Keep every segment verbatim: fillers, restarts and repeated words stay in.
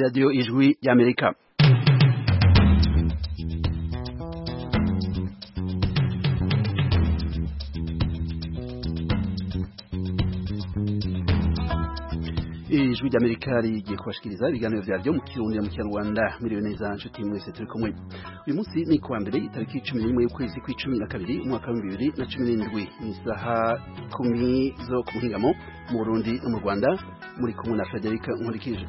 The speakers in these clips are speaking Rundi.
Radio Ijwi y'Amerika. Ijwi ry'Amerika rigiye kubashikiriza ibiganiro vyaryo mu Kirundi mu Kinyarwanda. Miriwe neza nshuti mwese turi kumwe. Uyu munsi ni kuwa mbere itariki cumi n'imwe y'ukwezi kw'icumi na kabiri umwaka wa bibiri na cumi n'indwi, isaha kumi zo ku muhingamo mu Burundi no mu Rwanda. Muri kumwe na Frederic Nkurikije.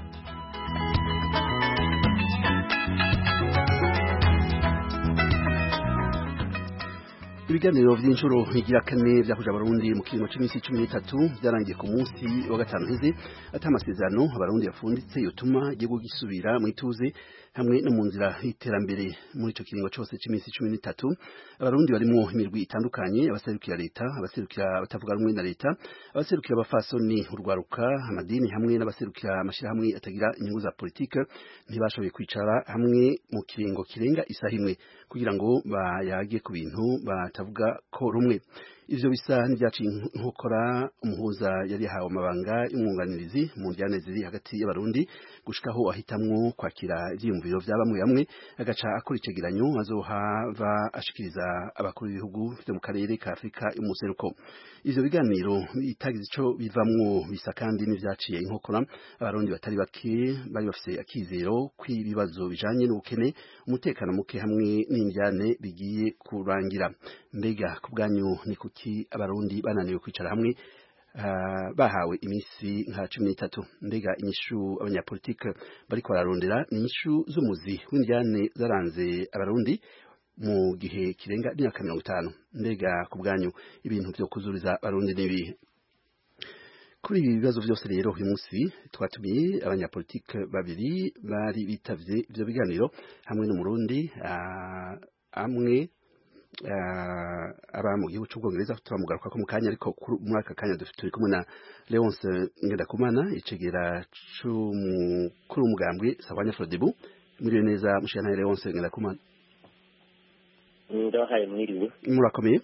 Ibiganiro vy'inshuro higira kane vyakuja abarundi mu kiringo c'imisi cumi n'itatu vyarangiye ku munsi wa gatanu heze ata amasezerano abarundi yafunditse yotuma igihugu gisubira mu ituze hamwe no mu nzira y'iterambere. Muri ico kiringo cose c'imisi cumi n'itatu abarundi barimwo imirwi itandukanye, abaserukira leta, abaserukira abatavuga rumwe na leta, abaserukira abafasoni, urwaruka, amadini hamwe n'abaserukira amashirahamwe atagira inyungu za politike ntibashoboye kwicara hamwe mu kiringo kirenga isaha imwe kugira ngo bayage ku bintu batavuga ko rumwe. Ivyo bisa n'ivyaciye inkokora umuhuza yari yahawe amabanga y'umwunganirizi mu njyane ziri hagati y'abarundi gushikaho ahitamwo kwakira ivyiyumviro vya bamwe bamwe agaca akora icegeranyo azohava ashikiriza abakuru b'ibihugu vyo mu karere ka Afrika y'umuseruko. Ivyo biganiro bitagize ico bivamwo bisa kandi n'ivyaciye inkokora abarundi batari bake bari bafise akizero kw'ibibazo bijanye n'ubukene, umutekano muke hamwe n'injyane bigiye kurangira. Mbega ku bwanyu ni kuki abarundi bananiwe kwicara hamwe uh, bahawe imisi nka cumi n'itatu? Mbega inyishu abanyapolitike bariko bararondera ni inyishu z'umuzi w'injyane zaranze abarundi mu gihe kirenga imyaka mirongo itanu? Mbega ku bwanyu ibintu vyo kuzuriza abarundi n'ibihe? Kuri ibi bibazo vyose rero uyu munsi twatumiye abanyapolitike babiri bari bitavye ivyo biganiro hamwe n'umurundi uh, amwe Uh, aba mu gihugu c'Ubwongereza turamugaruka ko mu kanya, ariko muri aka kanya turi kumwe na Leonce Ngendakumana icegera c'umukuru w'umugambwe Sahwanya Frodebu. Muriwe neza mushana Leonce Ngendakumana? Ndahaye mwiriwe. Murakomeye?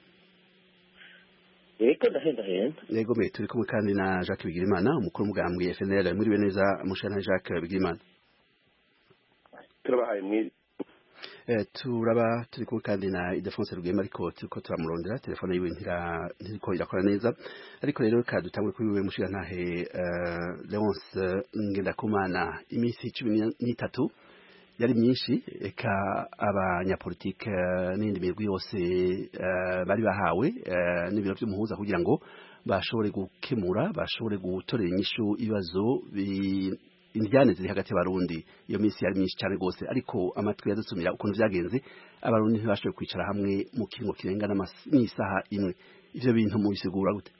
Yego ndahenda henda. Yego me turi kumwe kandi na Jacques Bigirimana umukuru w'umugambwe F N L. Muriwe neza mushana Jacques Bigirimana? Turabahaye mwiriwe. Eh, turaba turi kumwe kandi na Idefonse Rugema, ariko turiko turamurondera telefone yiwe ntira ntiriko irakora neza. Ariko rero ka dutangwe kuri wewe mushiga ntahe uh, Leonce Ngendakumana, imisi cumi n'itatu yari myinshi, eka abanyapolitike uh, n'indi mirwi yose uh, bari bahawe uh, n'ibiro vy'umuhuza kugira ngo bashobore gukemura, bashobore gutorera inyishu ibibazo bi indyane ziri hagati y'abarundi. Iyo minsi yari myinshi cyane gose, ariko amatwi yadusumira ukuntu vyagenze abarundi ntibashoboye kwicara hamwe mu kiringo kirenga n'isaha imwe. Ivyo bintu mubisigura gute?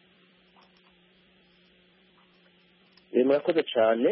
Eh, murakoze cyane.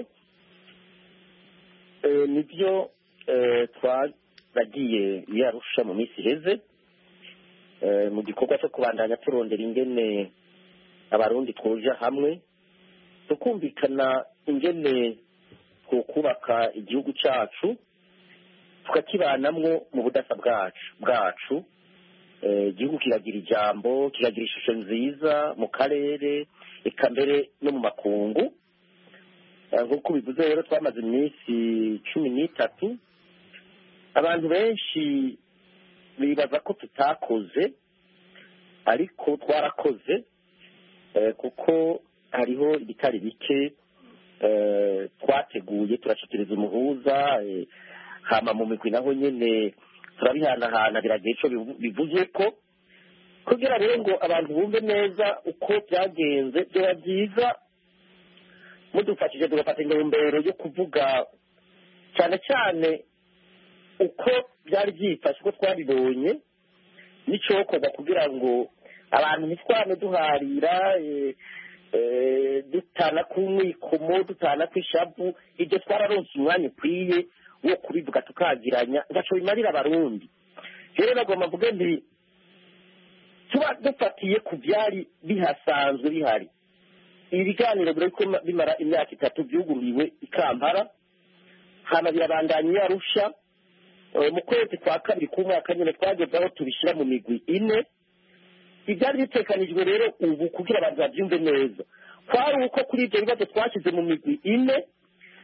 Eh, nivyo eh, twaragiye yarusha mu minsi heze eh, mu gikorwa cyo kubandanya turondera ingene abarundi twoja hamwe tukumvikana ingene twokubaka igihugu cacu tukakibanamwo mu budasa bwacu bwacu igihugu kiragira ijambo, kiragira ishusho nziza mu karere eka mbere no mu makungu. Nk'uko bivuze rero twamaze iminsi cumi n'itatu, abantu benshi bibaza ko tutakoze, ariko twarakoze kuko hariho ibitari bike eh twateguye turashikiriza umuhuza eh, hama mu migwi naho nyene turabihanahana biragiye ico bivuze ko kugira rero ngo abantu bumve neza uko byagenze byo byiza mudufashije tugafata intumbero yo kuvuga cyane cyane uko byari byifashe ko twabibonye n'icokorwa kugira ngo abantu ntitwame duharira eh, Eh, dutana kumwikomo dutana kwishavu. Ibyo twararonse umwanya ukwiye wo kubivuga tukagiranya ngaco bimarira abarundi. Rero bagomba mvuge nti tuba dufatiye ku byari bihasanzwe bihari. Ibiganiro biriko bimara imyaka itatu byuguriwe i Kampala, hama birabandanya Arusha. Mu kwezi kwa kabiri k'umwaka nyene twagezaho tubishira mu migwi ine. Ibyari bitekanijwe rero ubu kugira abantu babyumve neza kwari uko kuri ibyo bibazo twashyize mu migwi ine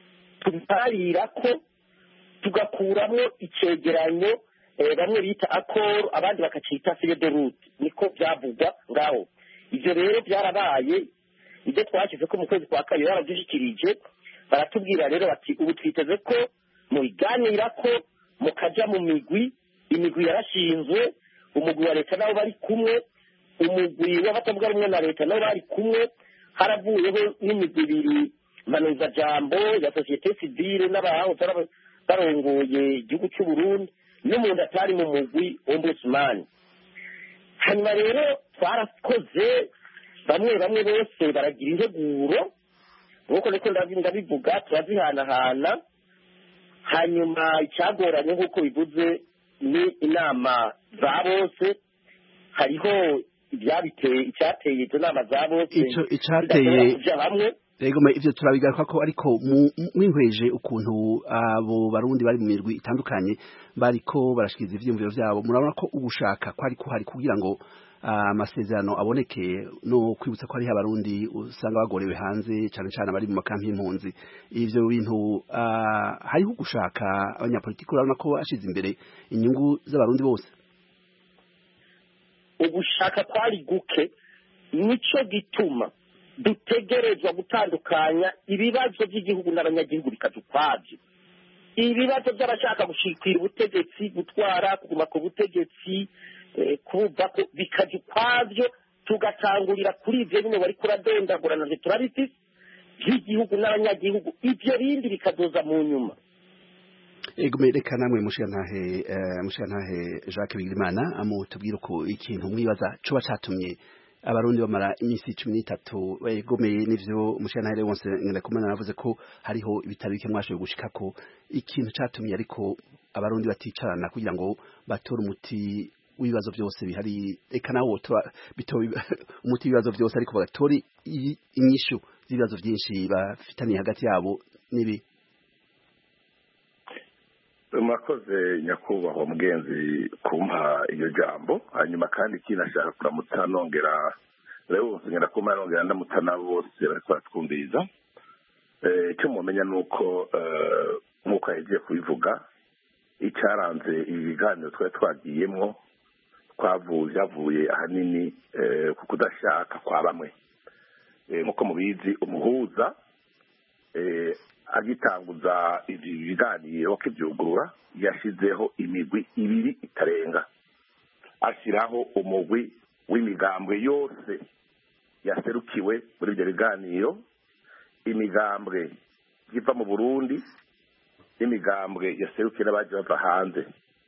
tubiharira ko tugakuramo icegeranyo bamwe bita akoro abandi bakacita file de route niko byavugwa ngaho. Ibyo rero byarabaye, ibyo twashyize ko mu kwezi kwa kabiri barabyishyikirije, baratubwira rero bati ubu twiteze ko mubiganira ko mukaja mu migwi, imigwi yarashinzwe, umugwi wa leta nabo bari kumwe, umugwi w'abatavuga rumwe na leta nabo bari kumwe, haravuyeho n'imigwi ibiri manuzajambo ya sosiyete sivile n'abaho barongoye igihugu cy'u Burundi n'umuntu atari mu mugwi ombudsman. Hanyuma rero twarakoze, bamwe bamwe bose baragira integuro nk'uko niko ndabivuga, turazihanahana. Hanyuma icyagoranye nk'uko bivuze ni inama za bose, hariho ibyabiteye icyateye izo nama za bose icyo icyateye hamwe. Rego ivyo turabigaruka ko, ariko mwihweje ukuntu abo barundi bari mu mirwi itandukanye bariko barashikiriza ivyiyumviro vyabo, murabona ko ugushaka ko ariko hari kugira ngo amasezerano aboneke, no kwibutsa ko hariho abarundi usanga bagorewe hanze cyane cyane abari mu makampi y'impunzi. Ivyo bintu hariho ugushaka abanyapolitiki, urabona ko ashize imbere inyungu z'abarundi bose. Ugushaka kwari guke, nico gituma dutegerezwa gutandukanya ibibazo by'igihugu n'abanyagihugu bikaja ukwavyo. Ibibazo by'abashaka gushikira ubutegetsi, gutwara, kuguma ku butegetsi, kuva ko bikaja ukwavyo, tugatangurira kuri ivyo nyine wari kuradondagura na turabifise by'igihugu n'abanyagihugu, ivyo bindi bikadoza mu nyuma. Ego mereka namwe mushiyantahe mushiyantahe Jacques Bigirimana amutubwira uko ikintu mwibaza coba catumye abarundi bamara imisi cumi n'itatu begomeye n'ivyo mushiyantahe wonse ngenda kumana navuze ko hariho ibitaro bike mwashoboye gushikako. Ikintu catumye ariko abarundi baticarana kugira ngo batore umuti w'ibibazo byose bihari, eka nawo bitoye umuti w'ibibazo byose ariko bagatore inyishu z'ibibazo byinshi bafitaniye hagati yabo nibi. Mwakoze nyakubahwa mugenzi kumpa iyo jambo. Hanyuma kandi kinashaka kuramutsa nongera rero ngenda kumpa nongera ndamutsa nabo bose bariko batwumviriza. Eh cyo mumenya nuko nkuko yagiye kubivuga, icyaranze ibi biganiro twari twagiyemwo twavuye yavuye ahanini ku kudashaka kwa bamwe. Nkuko mubizi umuhuza eh agitanguza ibi biganiro kibyugurura yashizeho imigwi ibiri itarenga, ashyiraho umugwi w'imigambwe yose yaserukiwe muri ibyo biganiro, imigambwe iva mu Burundi, imigambwe yaserukiye n'abaje bava hanze,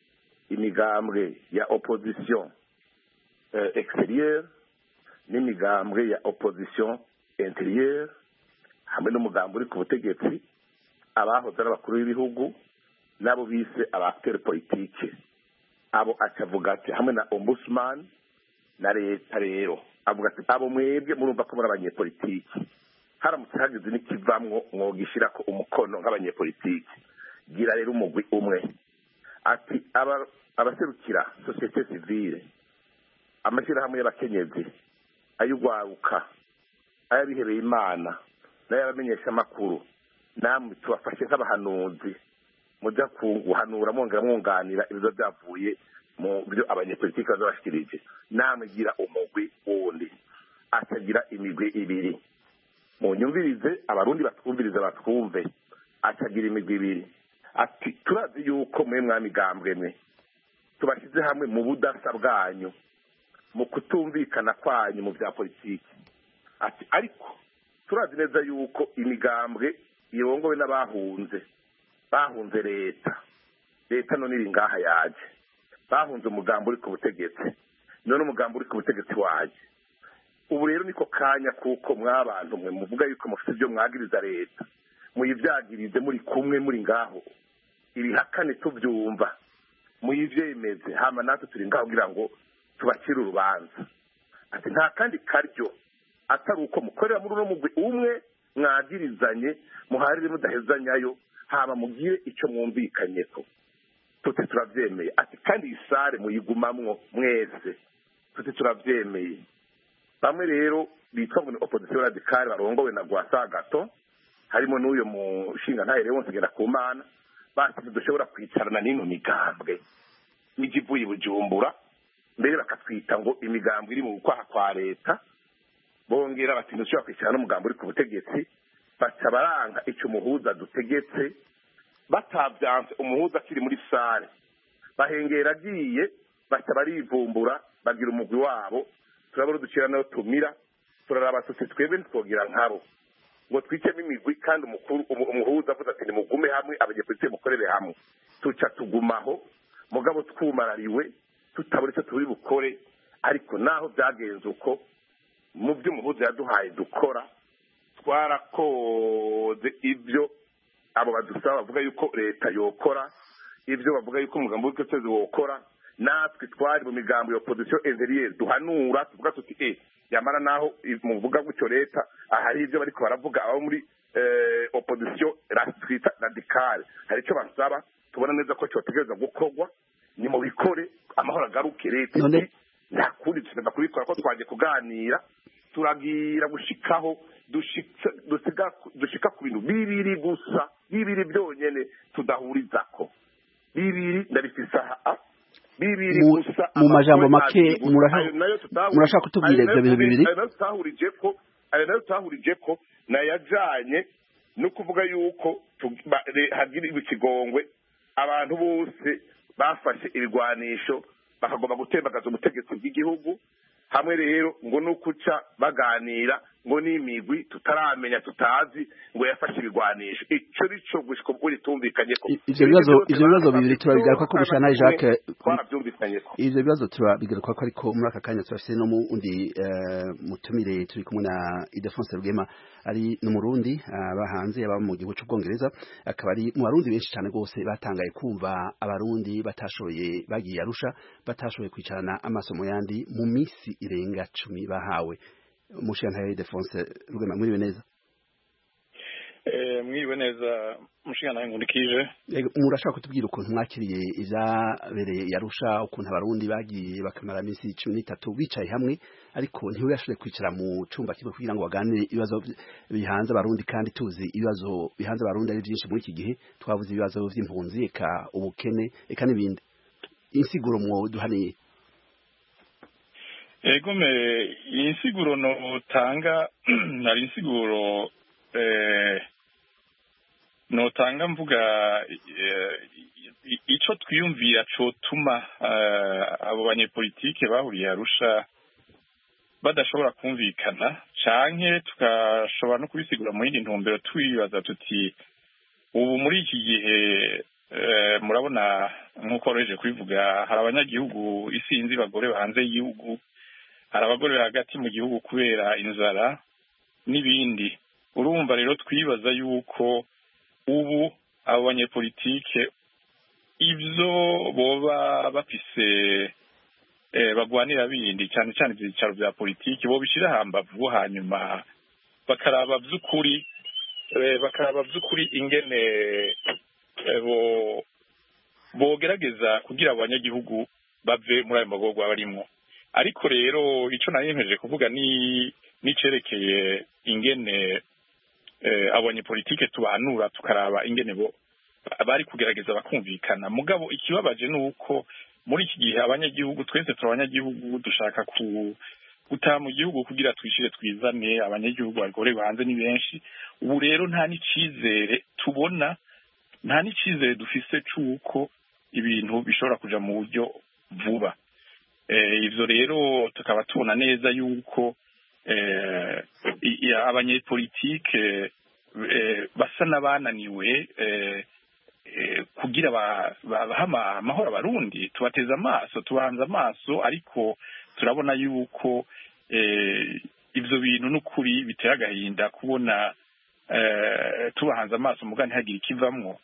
imigambwe ya opposition uh, extérieure n'imigambwe ya opposition intérieure, hamwe n'umugambi uri ku butegetsi, abahoze ari abakuru b'ibihugu nabo bise abaacteurs politike. Abo acavuga ati hamwe na ombudsman na leta rero avuga ati abo mwebwe murumva ko muri abanyepolitiki, haramutse hagize n'ikivamwo mwogishira ko umukono nk'abanyepolitiki, gira rero umugwi umwe. Ati aba abaserukira societe civile, amashirahamwe y'abakenyezi, ayugwaruka, ayabihebeye Imana n'ayabamenyesha makuru, namwe tubafashe nk'abahanuzi mujya kuhanura mwongera mwunganira ibizo byavuye mu byo abanyepolitiki bazabashikirije. Namwe gira umugwi wundi, atagira imigwi ibiri. Mu nyumvirize abarundi batwumviriza batwumve, atagira imigwi ibiri. Ati turazi yuko mwe mwamigambwe mwe tubashyize hamwe mu budasa bwanyu, mu kutumvikana kwanyu mu bya politiki. Ati ariko turazi neza yuko imigambwe irongowe n'abahunze, bahunze leta leta none iri ngaha yaje, bahunze umugambi uri ku butegetsi, none umugambi uri ku butegetsi waje. Ubu rero niko kanya kuko mwabantu mwe muvuga yuko mufite ibyo mwagiriza leta, muyivyagirize muri kumwe muri ngaho, ibihakane tubyumva muyivyemeze, hama natwe turi ngaho kugira ngo tubacire urubanza. Ati nta kandi karyo atari uko mukorera muri uno mugwi umwe, mwagirizanye muharire mudahezanyayo, hama mugire icyo mwumvikanyeko. Tuti turavyemeye. Ati kandi isare muyigumamwo mwese, tuti turavyemeye. Bamwe rero bitwa ngo ni opposition radicale barongowe na Gwasagato, harimo n'uyo mushinga ntahere wose ngera ku mana basi dushobora kwicarana n'ino migambwe n'igivuye i Bujumbura mbere bakatwita ngo imigambwe iri mu kwaha kwa leta bongera bati dushobora kwicarana n'umugambi uri ku butegetsi baca baranga icyo umuhuza dutegetse batavyanse umuhuza akiri muri sare bahengera agiye baca barivumbura bagira umugwi wabo turabona ducira nayo tumira turaraba tuti twebwe ntitwogira nkabo ngo twicemo imigwi kandi umukuru umuhuza avuze ati nimugume hamwe abanyepolitike mukorere hamwe tuca tugumaho mugabo twumarariwe tutabura icyo turi bukore ariko naho byagenze uko mu byo umuhuza yaduhaye dukora twarakoze ibyo abo badusaba bavuga yuko leta yokora ibyo bavuga yuko umugambi w'ubutegetsi wokora natwe twari mu migambo ya opposition intérieure duhanura tuvuga tuti eh yamara naho muvuga gutyo leta ahari ibyo bariko baravuga abo muri eh, opposition twita radicale hari icyo basaba tubona neza ko cyotegereza gukorwa ni mu bikore amahoro agaruke leta nakuri tugenda kubikora ko twaje kuganira turagira gushikaho dushika dusiga dushika ku bintu bibiri gusa bibiri byonyene tudahurizako bibiri ndabifisa a bibiri gusa mu majambo make murashaka kutubwira ibyo bintu bibiri ayo tutahurije ko ayo nayo tutahurije ko nayajanye no kuvuga yuko hagira ikigongwe abantu bose bafashe ibigwanisho bakagomba gutembagaza umutegetsi bw'igihugu hamwe rero ngo nukuca baganira ngo n'imigwi tutaramenya tutazi ngo yafashe ibigwanisho ico rico gushika buri tumvikanye ko ivyo bibazo ivyo bibazo bibiri turabigaruka ko Bushana Jacques twarabyumvikanye ko ivyo bibazo turabigaruka ko ariko muri aka kanya turafise no mu undi mutumire turi kumwe na Ildefonse Rugema ari no Murundi abahanze yaba mu gihugu cy'Ubwongereza akaba ari mu barundi benshi cyane gose batangaye kumva abarundi batashoboye bagiye Arusha batashoboye kwicarana amasomo yandi mu misi irenga cumi bahawe Mushana Ildefonse Rugema muri neza eh mwiwe neza mushingana nkundikije murashaka kutubwira ukuntu mwakiriye izabereye Yarusha ukuntu abarundi bagiye bakamara iminsi cumi n'itatu bicaye hamwe ariko ntibashobore kwicara mu cumba kimwe kugira ngo baganire ibibazo bihanze abarundi kandi tuzi ibibazo bihanze abarundi ari byinshi muri iki gihe twavuze ibibazo by'impunzi eka ubukene eka n'ibindi insiguro mu duhaniye ego me insiguro no tanga nari insiguro eh notanga mvuga ico twiyumvira co tuma abo banyepolitike bahuriye Arusha badashobora kumvikana canke tukashobora no kubisigura mu yindi ntumbero twibaza tuti ubu muri iki gihe murabona nk'uko roje kubivuga hari abanyagihugu isinzi bagore hanze y'igihugu hari abagore hagati mu gihugu kubera inzara n'ibindi urumva rero twibaza yuko ubu abo banyepolitike ivyo boba bafise eh, bagwanira bindi cyane cyane ibyicaro bya politiki bo bishira hambavu hanyuma bakaraba vy'ukuri eh, bakaraba vy'ukuri ingene eh, bo bogerageza kugira abanyagihugu bave muri ayo magorwa barimo ariko rero ico nayemeje kuvuga ni nicerekeye ingene eh abanyepolitike tubanura tukaraba ingene bo bari kugerageza bakumvikana mugabo ikibabaje nuko muri iki gihe abanyagihugu twese turabanyagihugu dushaka ku gutaha mu gihugu kugira twishire twizane abanyagihugu bagore hanze ni benshi ubu rero nta n'icizere tubona nta n'icizere dufise cuko ibintu bishobora kuja mu buryo vuba eh ivyo rero tukaba tubona neza yuko eh abanyepolitike eh basa nabananiwe eh kugira bahama amahoro abarundi tubateza amaso tubanza amaso ariko turabona yuko eh ivyo bintu n'ukuri bitera agahinda kubona eh tubahanza amaso mugani hagira ikivamwo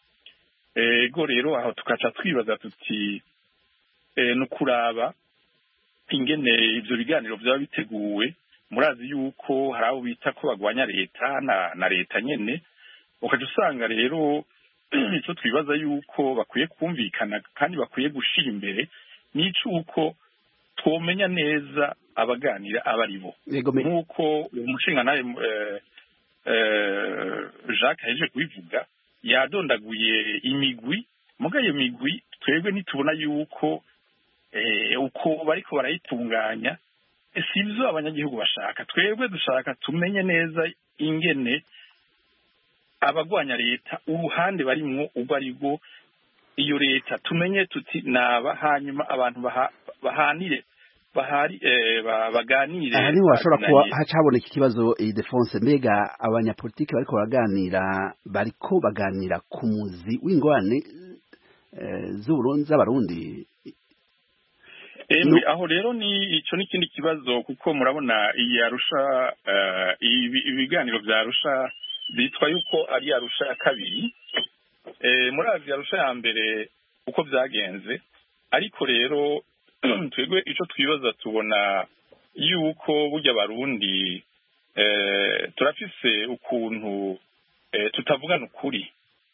ego rero aho tukaca twibaza tuti eh n'ukuraba ingene ivyo biganiro byaba biteguwe murazi yuko hari abo bita ko bagwanya leta na, na leta nyene ukaje usanga rero ico twibaza yuko bakwiye kumvikana kandi bakwiye gushira imbere n'icuko twomenya neza abaganira abaribo nkuko umushinga naye Jacques aheje kubivuga yadondaguye imigwi muga iyo migwi twebwe ntitubona yuko uko bariko barayitunganya sivyo abanyagihugu bashaka. Twebwe dushaka tumenye neza ingene abagwanya leta uruhande barimwo ubwo aribwo iyo leta tumenye tuti naba hanyuma abantu bahanire bahari baganire. Aha niho hashobora kuba hacaboneka ikibazo Ildefonse, mbega abanyapolitiki bariko baraganira bariko baganira ku muzi w'ingwane z'Uburundi z'abarundi. Emwe aho rero ni ico n'ikindi kibazo kuko murabona iyi Arusha ibiganiro vya Arusha bitwa yuko ari Arusha ya kabiri. Muri Arusha ya mbere uko vyagenze, ariko rero twebwe ico twibaza tubona yuko burya Barundi turafise ukuntu tutavugana ukuri.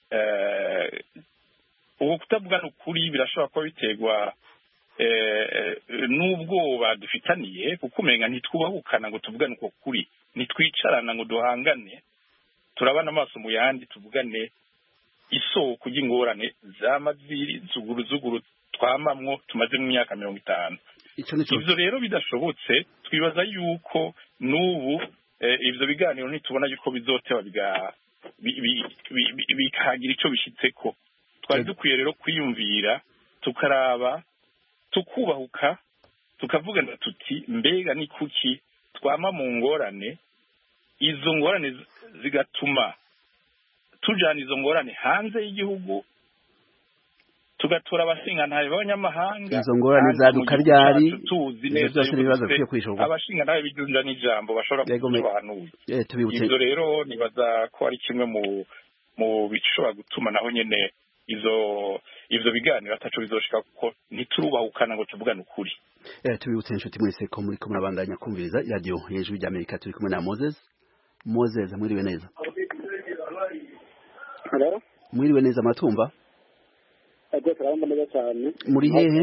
Ubu kutavugana ukuri birashobora kuba biterwa n'ubwoba dufitaniye kuko umenga ntitwubahukana ngo tuvugane uko kuri, ntitwicarana ngo duhangane turabana amaso mu yandi tuvugane isoko ry'ingorane z'amaziri zuguru zuguru twamamwo tumaze mu myaka mirongo itanu. Ivyo rero bidashobotse twibaza yuko n'ubu ivyo biganiro ntitubona yuko bizoteba bikagira ico bishitseko. Twari dukwiye rero kwiyumvira tukaraba tukubahuka tukavugana tuti mbega ni kuki twama mu ngorane, izo ngorane zigatuma tujana izo ngorane hanze y'igihugu tugatora abashingantahe b'abanyamahanga. Izo ngorane zaduka ryari tuzi neza abashingantahe bijunja n'ijambo bashobora kusobanuye. Ivyo rero nibaza ko ari kimwe mu mu bishobora gutuma naho nyene izo ivyo biganiro ataco bizoshika kuko ntiturubahukana ngo tuvugane ukuri. Eh tubibutse inshuti mwese ko muri ko murabandanya kumviriza radio hejuru y'Amerika turi kumwe na Moses. Moses mwiriwe neza. Hello? Mwiriwe neza matumba? Ego turabamba neza cyane. Muri hehe?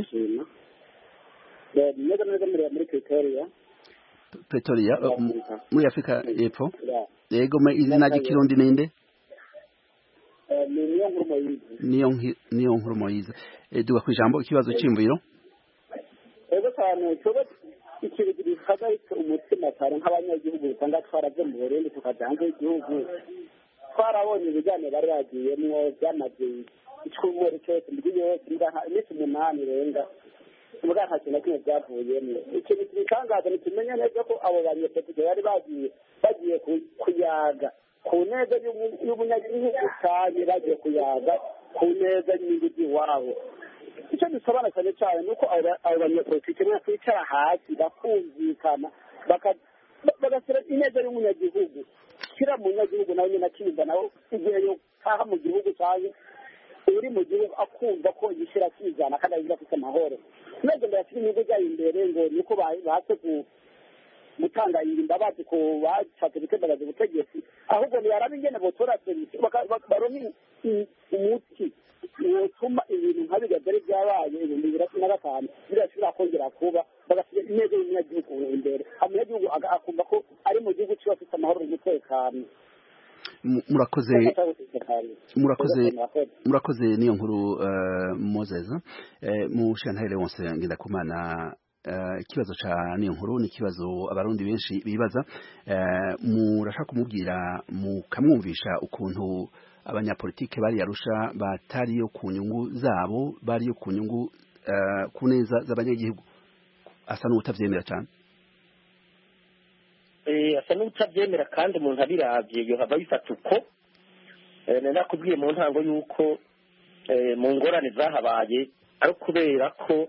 Eh neza neza muri muri Pretoria. Pretoria muri Afrika y'Epfo. Yego me izina ry'ikirundi ninde? Eh niyo nkuru Moyize. Niyo niyo nkuru Moyize. Eh duga kwijambo ikibazo cy'imviro. Ego cyane cyo ikintu gihagaritse umutima cyane nk'abanyagihugu usanga twaraje mu Burundi tukajanga igihugu. Twarabonye ibiganiro bari bagiyemwo byamaze icyumweru cyose mbiri yose iminsi umunani renga muga nta kintu kimwe byavuyemo. Ikintu kibitangaza ni kimenya neza ko abo banyepolitike bari bagiye bagiye kuyaga ku neza y'umunyagihugu cyane, bagiye kuyaga ku neza y'inyungu iwabo. Icyo bisobanura cyane nuko abo banyepolitike bakwicara hasi bakumvikana bagashyira ineza y'umunyagihugu kira munyagihugu nawe nyina kimba nawe igihe yo kaha mu gihugu cyane uri mu gihugu akumva ko yishira kizana kandi agira afite amahoro. Neze ndafite inyungu zayo imbere ngo niko bahatse ku mutanga imbabazi ko bacatse bikebagaza ubutegetsi, ahubwo ni yarabi ingene botora serivisi baronki umuti utuma ibintu nkabiga byari byabaye ibintu bibiri na gatanu birashobora kongera kuba bagashyira ineza y'umunyagihugu imbere, umunyagihugu akumva ko ari mu gihugu cyo afite amahoro n'umutekano. Murakoze murakoze murakoze niyo nkuru Moses mu shantare wose ngenda kumana. Ikibazo ca niyo nkuru ni kibazo abarundi benshi bibaza, murashaka kumubwira mukamwumvisha ukuntu abanyapolitike bari Arusha batari yo ku nyungu zabo, bari yo ku nyungu ku neza z'abanyagihugu. Asa n'utavyemera cyane. Eh asa n'utavyemera kandi umuntu abiravye yo hava bifata uko nakubwiye mu ntango yuko mu ngorane zahabaye ari kubera ko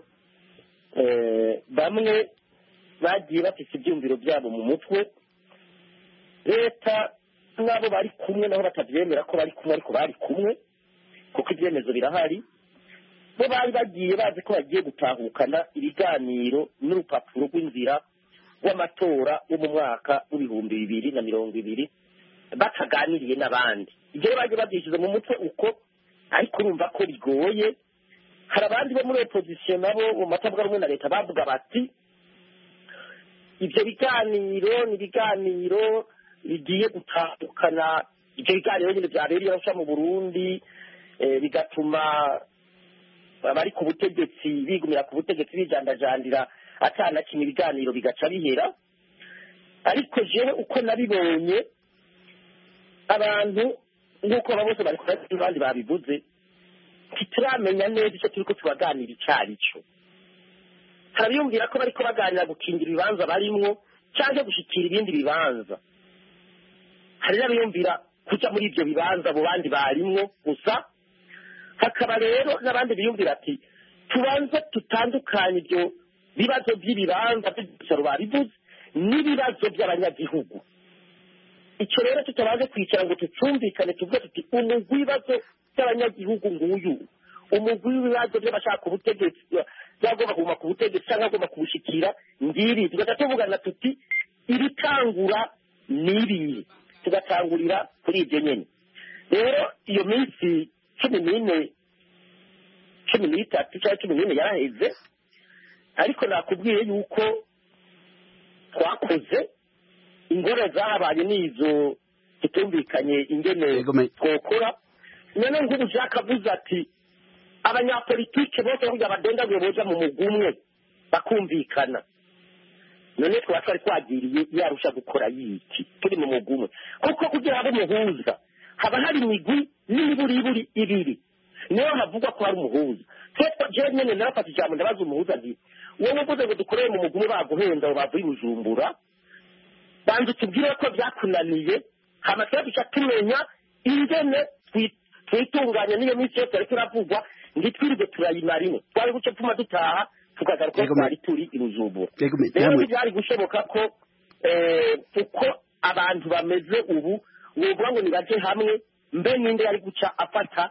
bamwe bagiye bafite ibyumviro byabo mu mutwe, leta nabo bari kumwe nabo batabyemera ko bari kumwe ariko bari kumwe kuko ibyemezo birahari, bo bari bagiye bazi ko bagiye gutahukana ibiganiro n'urupapuro rw'inzira w'amatora wo mu mwaka w'ibihumbi bibiri na mirongo ibiri bataganiriye n'abandi. Ibyo bagiye babyishyize mu mutwe uko, ariko urumva ko bigoye. Hari abandi bo muri opposition nabo mu matavuga rumwe na leta bavuga bati ibyo biganiro ni biganiro bigiye gutandukana ibyo biganiro nyine byabereye Arusha mu Burundi bigatuma abari ku butegetsi bigumira ku butegetsi bijandajandira atana kimwe ibiganiro bigaca bihera ariko jewe uko nabibonye abantu nk'uko bose bari kurasa abandi babivuze ntituramenya neza icyo turi ko tubaganira icari cyo harabiyumvira ko bariko baganira gukingira ibibanza barimwo cyangwa gushikira ibindi bibanza hari n'abiyumvira kuja muri ibyo bibanza abo bandi barimwo gusa hakaba rero n'abandi biyumvira ati tubanze tutandukanye ibyo bibazo by'ibibanza by'ibicaro babivuze n'ibibazo by'abanyagihugu icyo rero tutabanze kwicara ngo tucumvikane tuvuge tuti umugwi w'ibibazo by'abanyagihugu nguyu umugwi w'ibibazo by'abashaka ubutegetsi byagomba kuguma ku butegetsi cyangwa agomba kubushikira ngiri tugaca tuvugana tuti ibitangura n'ibihe tugatangurira kuri ibyo nyene rero iyo minsi cumi n'ine cumi n'itatu cyangwa cumi n'ine yaraheze ariko nakubwiye yuko twakoze ingore zahabaye n'izo tutumvikanye ingene twokora none nk'ubu Jacques avuze ati abanyapolitike bose kugira badendaguye boja mu mugumwe bakumvikana none twaba twari twagiriye yarusha gukora yiki turi mu mugumwe kuko kugira ngo umuhuza haba hari imigwi n'imiburiburi ibiri niyo havugwa ko hari umuhuza twese jewe nyene narafata ijambo ndabaza umuhuza nti wowe uvuze ngo dukorere mu mugumwe baguhenda ngo bavuye i Bujumbura banze tubwire ko byakunaniye hama twese duca tumenya ingene twitunganya n'iyo minsi yose ariko iravugwa ntitwirirwe turayimarimo twari guca tuma dutaha tukagaruka twari turi i Bujumbura rero ntibyari gushoboka ko uko abantu bameze ubu wovuga ngo nibaje hamwe mbe ninde yari guca afata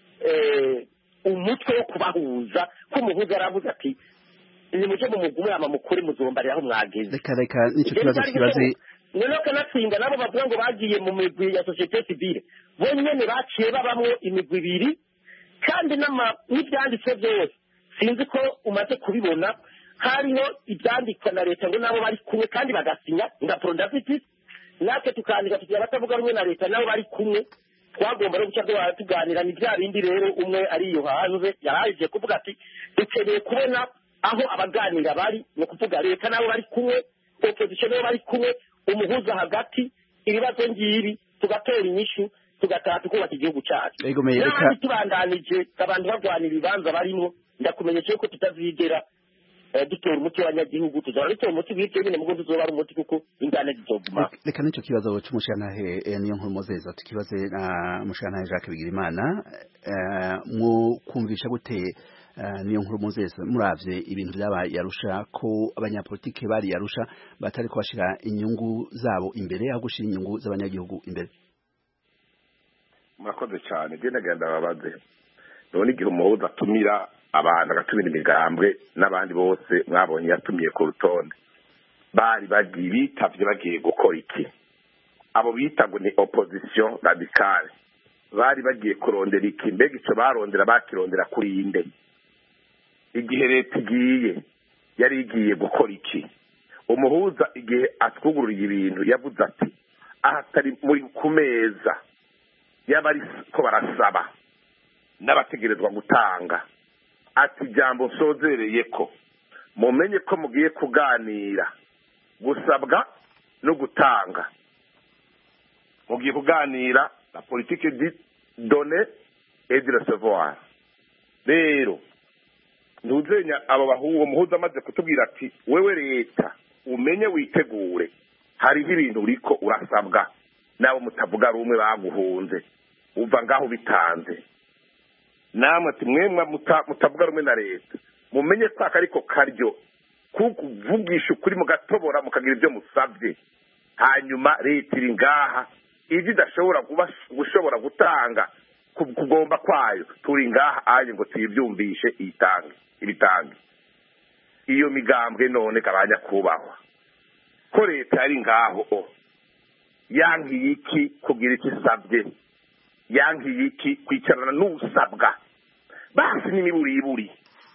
umutwe wo kubahuza ko umuhuza yaravuze ati ni muje mu mugumwe ama mukuri muzombariraho mwageze reka reka nicyo kibazo kibaze noneho kanatsinda nabo bavuga ngo bagiye mu migwi ya societe civile bo nyene baciye babamwo imigwi ibiri kandi n'ibyanditse byose sinzi ko umaze kubibona hariho ibyandikwa na leta ngo nabo bari kumwe kandi bagasinya nga prodafiti natwe tukandika tugira batavuga rumwe na leta nabo bari kumwe twagomba no guca tuganira ni bya bindi rero umwe ari iyo hanze yaraje kuvuga ati dukeneye kubona aho abaganira bari no kuvuga leta nabo bari kumwe opposition nabo bari kumwe umuhuza hagati ibibazo ngibi tugatora inyishu tugataha tukubaka igihugu cyacu n'abandi tubandanije abantu barwanira ibibanza barimo ndakumenyesha ko tutazigera dutora umuti w'abanyagihugu tuzaba dutora umuti w'ibyo nyine mugo tuzoba ari umuti kuko ingane zizoguma reka nicyo kibazo cy'umushantahe niyo nkuru mozeza tukibaze na mushantahe Jacques Bigirimana mu kumvisha gute niyo nkuru mozeza muravye ibintu byabaye yarusha ko abanyapolitike bari yarusha batari kubashira inyungu zabo imbere aho gushira inyungu z'abanyagihugu imbere murakoze cyane genda genda babaze none igihe umuhuza atumira abantu agatumira imigambwe n'abandi bose mwabonye yatumiye ku rutonde bari bagiye bitavye bagiye gukora iki abo bita ngo ni opposition radicale bari bagiye kurondera iki mbega ico barondera bakirondera kuri inde igihe leta igiye yari igiye gukora iki umuhuza igihe atwugururiye ibintu yavuze ati ahatari muri ku meza yabari ko barasaba n'abategerezwa gutanga ati jambo nsozereye ko mumenye ko mugiye kuganira gusabwa no gutanga mugiye kuganira la politique dit donner et de recevoir rero nduzenya abo bahungu muhuza amaze kutubwira ati wewe leta umenye witegure hariho ibintu uriko urasabwa nabo mutavuga rumwe baguhunze uva ngaho bitanze namwe ati mwemwe mutavuga rumwe na leta mumenye ko akariko karyo kuvugisha ukuri mugatobora mukagira ibyo musabye hanyuma leta iri ngaha ibyo idashobora kuba gushobora gutanga kugomba kwayo turi ngaha anye ngo tuyibyumvishe itange ibitange iyo migambwe none kabanya kubahwa ko leta yari ngaho yankiye iki kugira iki sabye yankiye iki kwicarana n'usabwa basi n'imiburiburi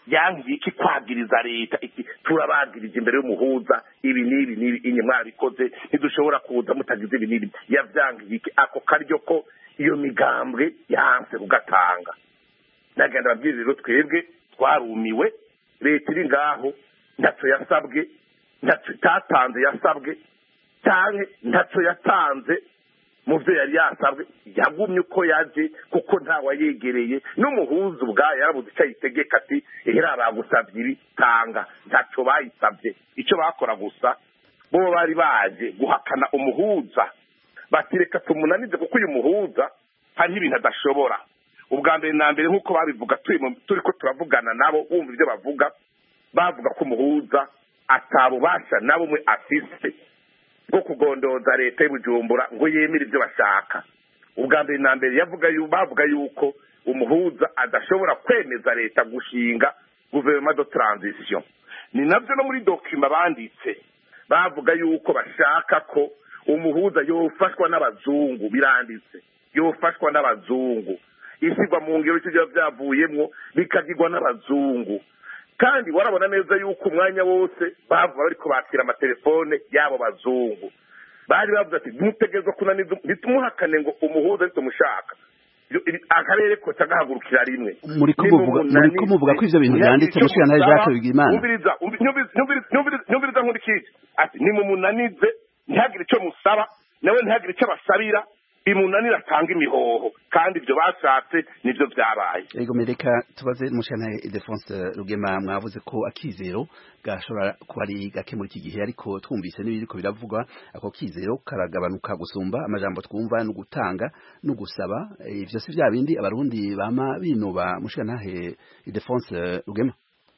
yangiye iki kwagiriza leta iki turabagirije imbere y'umuhuza ibi n'ibi n'ibi inye mwabikoze ntidushobora kuza mutagize ibi n'ibi yavyangiye iki ako karyo ko iyo migambwe yanse kugatanga nagenda babwira rero twebwe twarumiwe leta iri ngaho ntacyo yasabwe ntacyo itatanze yasabwe cyane ntacyo yatanze mu byo yari yasabwe yagumye uko yaje kuko ntawayegereye n'umuhuza ubwayo yarabuze icyo ayitegeka ati ihera bagusabye ibi tanga ntacyo bayisabye icyo bakora gusa bo bari baje guhakana umuhuza batireka tumunanize kuko uyu muhuza hariho ibintu adashobora ubwa mbere na mbere nk'uko babivuga turi ko turavugana nabo bumva ibyo bavuga bavuga ko umuhuza atabubasha na bumwe afise bwo kugondoza leta y'Ubujumbura ngo yemere ibyo bashaka ubwa mbere na mbere yavuga bavuga yuko umuhuza adashobora kwemeza leta gushinga guverinoma de transition ni nabyo no muri document banditse bavuga yuko bashaka ko umuhuza yofashwa n'abazungu biranditse yofashwa n'abazungu isigwa mu ngero cyo byavuyemwo bikagirwa n'abazungu kandi warabona neza yuko umwanya wose bavuga bariko bakira amatelefone yabo bazungu bari bavuze ati mutegerezwa kunaniza bitumuhakane ngo umuhuza ariko mushaka akarere ko tagahagurukira rimwe muriko muvuga muriko muvuga ko ivyo bintu byanditse mushira na Jacques Bigimana umviriza umviriza nkuri kiki ati ni mu munanize ntihagire icyo musaba nawe ntihagire icyo basabira bimunanira atanga imihoho kandi ibyo bashatse nibyo byabaye ego mereka tubaze mushana Ildefonse Rugema mwavuze ko akizero gashobora kuba ari gake muri iki gihe ariko twumvise n'ibiriko biravugwa ako kizero karagabanuka gusumba amajambo twumva no gutanga no gusaba ivyo si bya bindi abarundi bama binuba mushana Ildefonse Rugema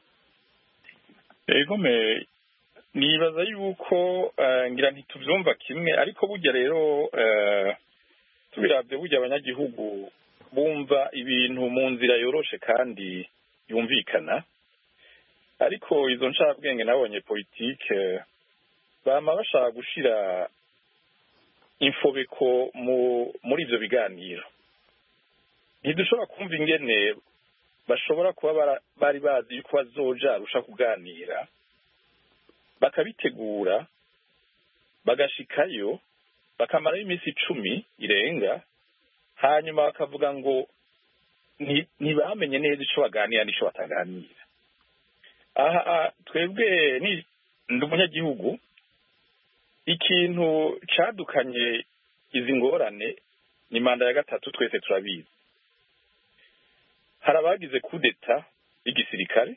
ego me nibaza yuko uh, ngira ntituvyumva kimwe ariko burya rero uh, tubiravye burya abanyagihugu bumva ibintu mu nzira yoroshe kandi yumvikana ariko izo ncabwenge nabonye politike bama bashaka gushira infobeko mu muri ivyo biganiro ntidushobora kumva ingene bashobora kuba bari bazi yuko bazoja arusha kuganira bakabitegura bagashikayo bakamara iminsi icumi irenga hanyuma bakavuga ngo ntibamenye neza icyo baganira n'icyo bataganira aha twebwe ni ndi umunyagihugu ikintu cadukanye izi ngorane ni manda ya gatatu twese turabizi hari abagize kudeta y'igisirikare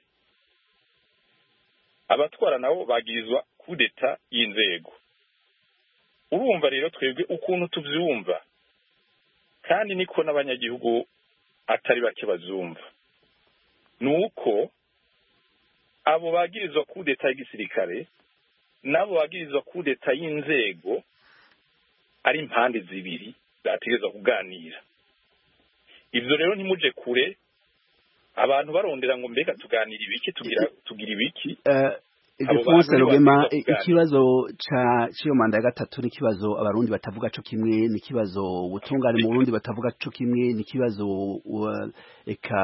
abatwara nabo bagirizwa kudeta y'inzego urumva rero twebwe ukuntu tuvyumva kandi niko n'abanyagihugu atari bake bazumva nuko abo bagirizwa kudeta y'igisirikare nabo bagirizwa kudeta y'inzego ari impande zibiri zategezwa kuganira ivyo rero ntimuje kure abantu barondera ngo mbega tuganira ibiki tugira tugira ibiki Ildefonse Rugema ikibazo ca ciyo manda ya gatatu ni kibazo abarundi batavuga co kimwe ni kibazo ubutungane mu Burundi batavuga co kimwe ni kibazo eka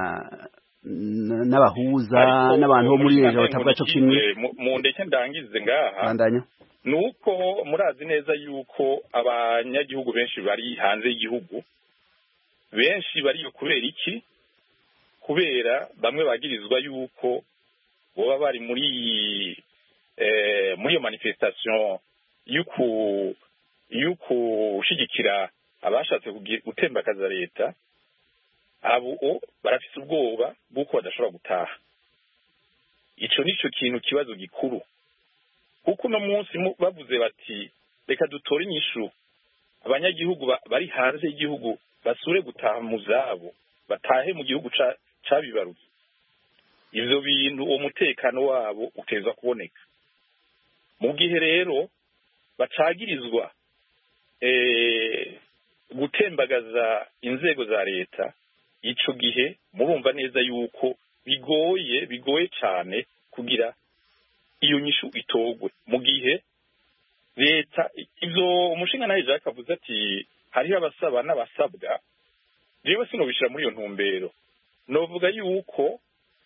n'abahuza n'abantu bo muri ejo batavuga co kimwe mu ndeke ndangize ngaha bandanya nuko murazi neza yuko abanyagihugu benshi bari hanze y'igihugu benshi bari kubera iki kubera bamwe bagirizwa yuko boba bari muri eh muri manifestation yuko yuko ushigikira abashatse gutembakaza leta abo barafise ubwoba bw'uko badashobora gutaha ico nico kintu kibazo gikuru kuko no munsi bavuze bati reka dutore inyishu abanyagihugu bari hanze y'igihugu basure gutaha mu zabo batahe mu gihugu ca cabibaruye ivyo bintu uwo mutekano wabo uteza kuboneka mu gihe rero bacagirizwa eh gutembagaza inzego za leta ico gihe murumva neza yuko bigoye bigoye cyane kugira iyo nyishu itogwe mu gihe leta ivyo umushinga nayo Jacques avuze ati hariho abasaba n'abasabwa jewe sinobishira muri iyo ntumbero novuga yuko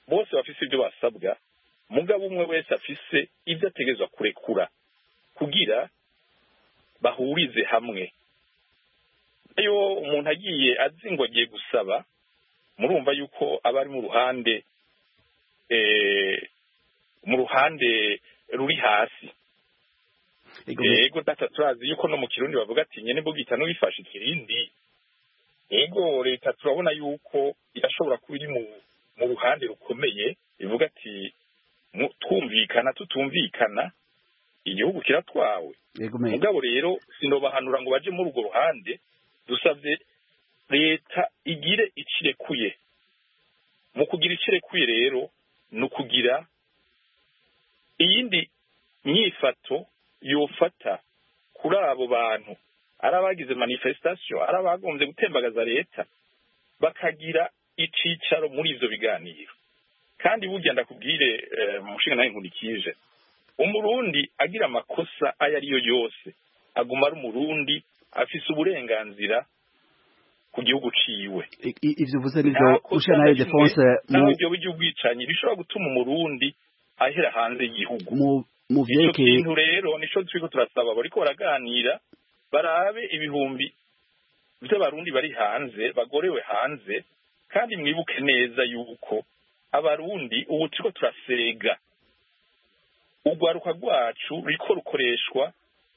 bose bafise ibyo basabwa mugabo umwe wese afise ibyo ategerezwa kurekura kugira bahurize hamwe. Iyo umuntu agiye azi ngo agiye gusaba, murumva yuko aba ari mu ruhande eh, mu ruhande ruri hasi. Ego data turazi yuko no mu Kirundi bavuga ati nyene bugita no bifashe ikirindi. Ego leta turabona yuko irashobora kuba iri mu mu ruhande rukomeye, ivuga ati twumvikana tutumvikana igihugu kiratwawe. Mugabo rero sinobahanura ngo baje muri urwo ruhande, dusabye leta igire icirekuye. Mu kugira icirekuye rero no kugira iyindi myifato yofata kuri abo bantu arabagize manifestation arabagombye gutembagaza leta bakagira icicaro muri ivyo biganiro. Kandi burya ndakubwire uh, mushinga naye nkunikije umurundi agira amakosa aya ariyo yose aguma ari umurundi afise uburenganzira ku gihugu ciwe. Ivyo uvuze nivyo mushinga naye defense mu byo by'ubwicanyi bishobora gutuma umurundi ahera hanze y'igihugu. Mu vyeke ikintu rero nico twiko turasaba bariko baraganira barabe ibihumbi by'abarundi bari hanze bagorewe hanze. Kandi mwibuke neza yuko abarundi ubu turiko turasega urwaruka rwacu riko rukoreshwa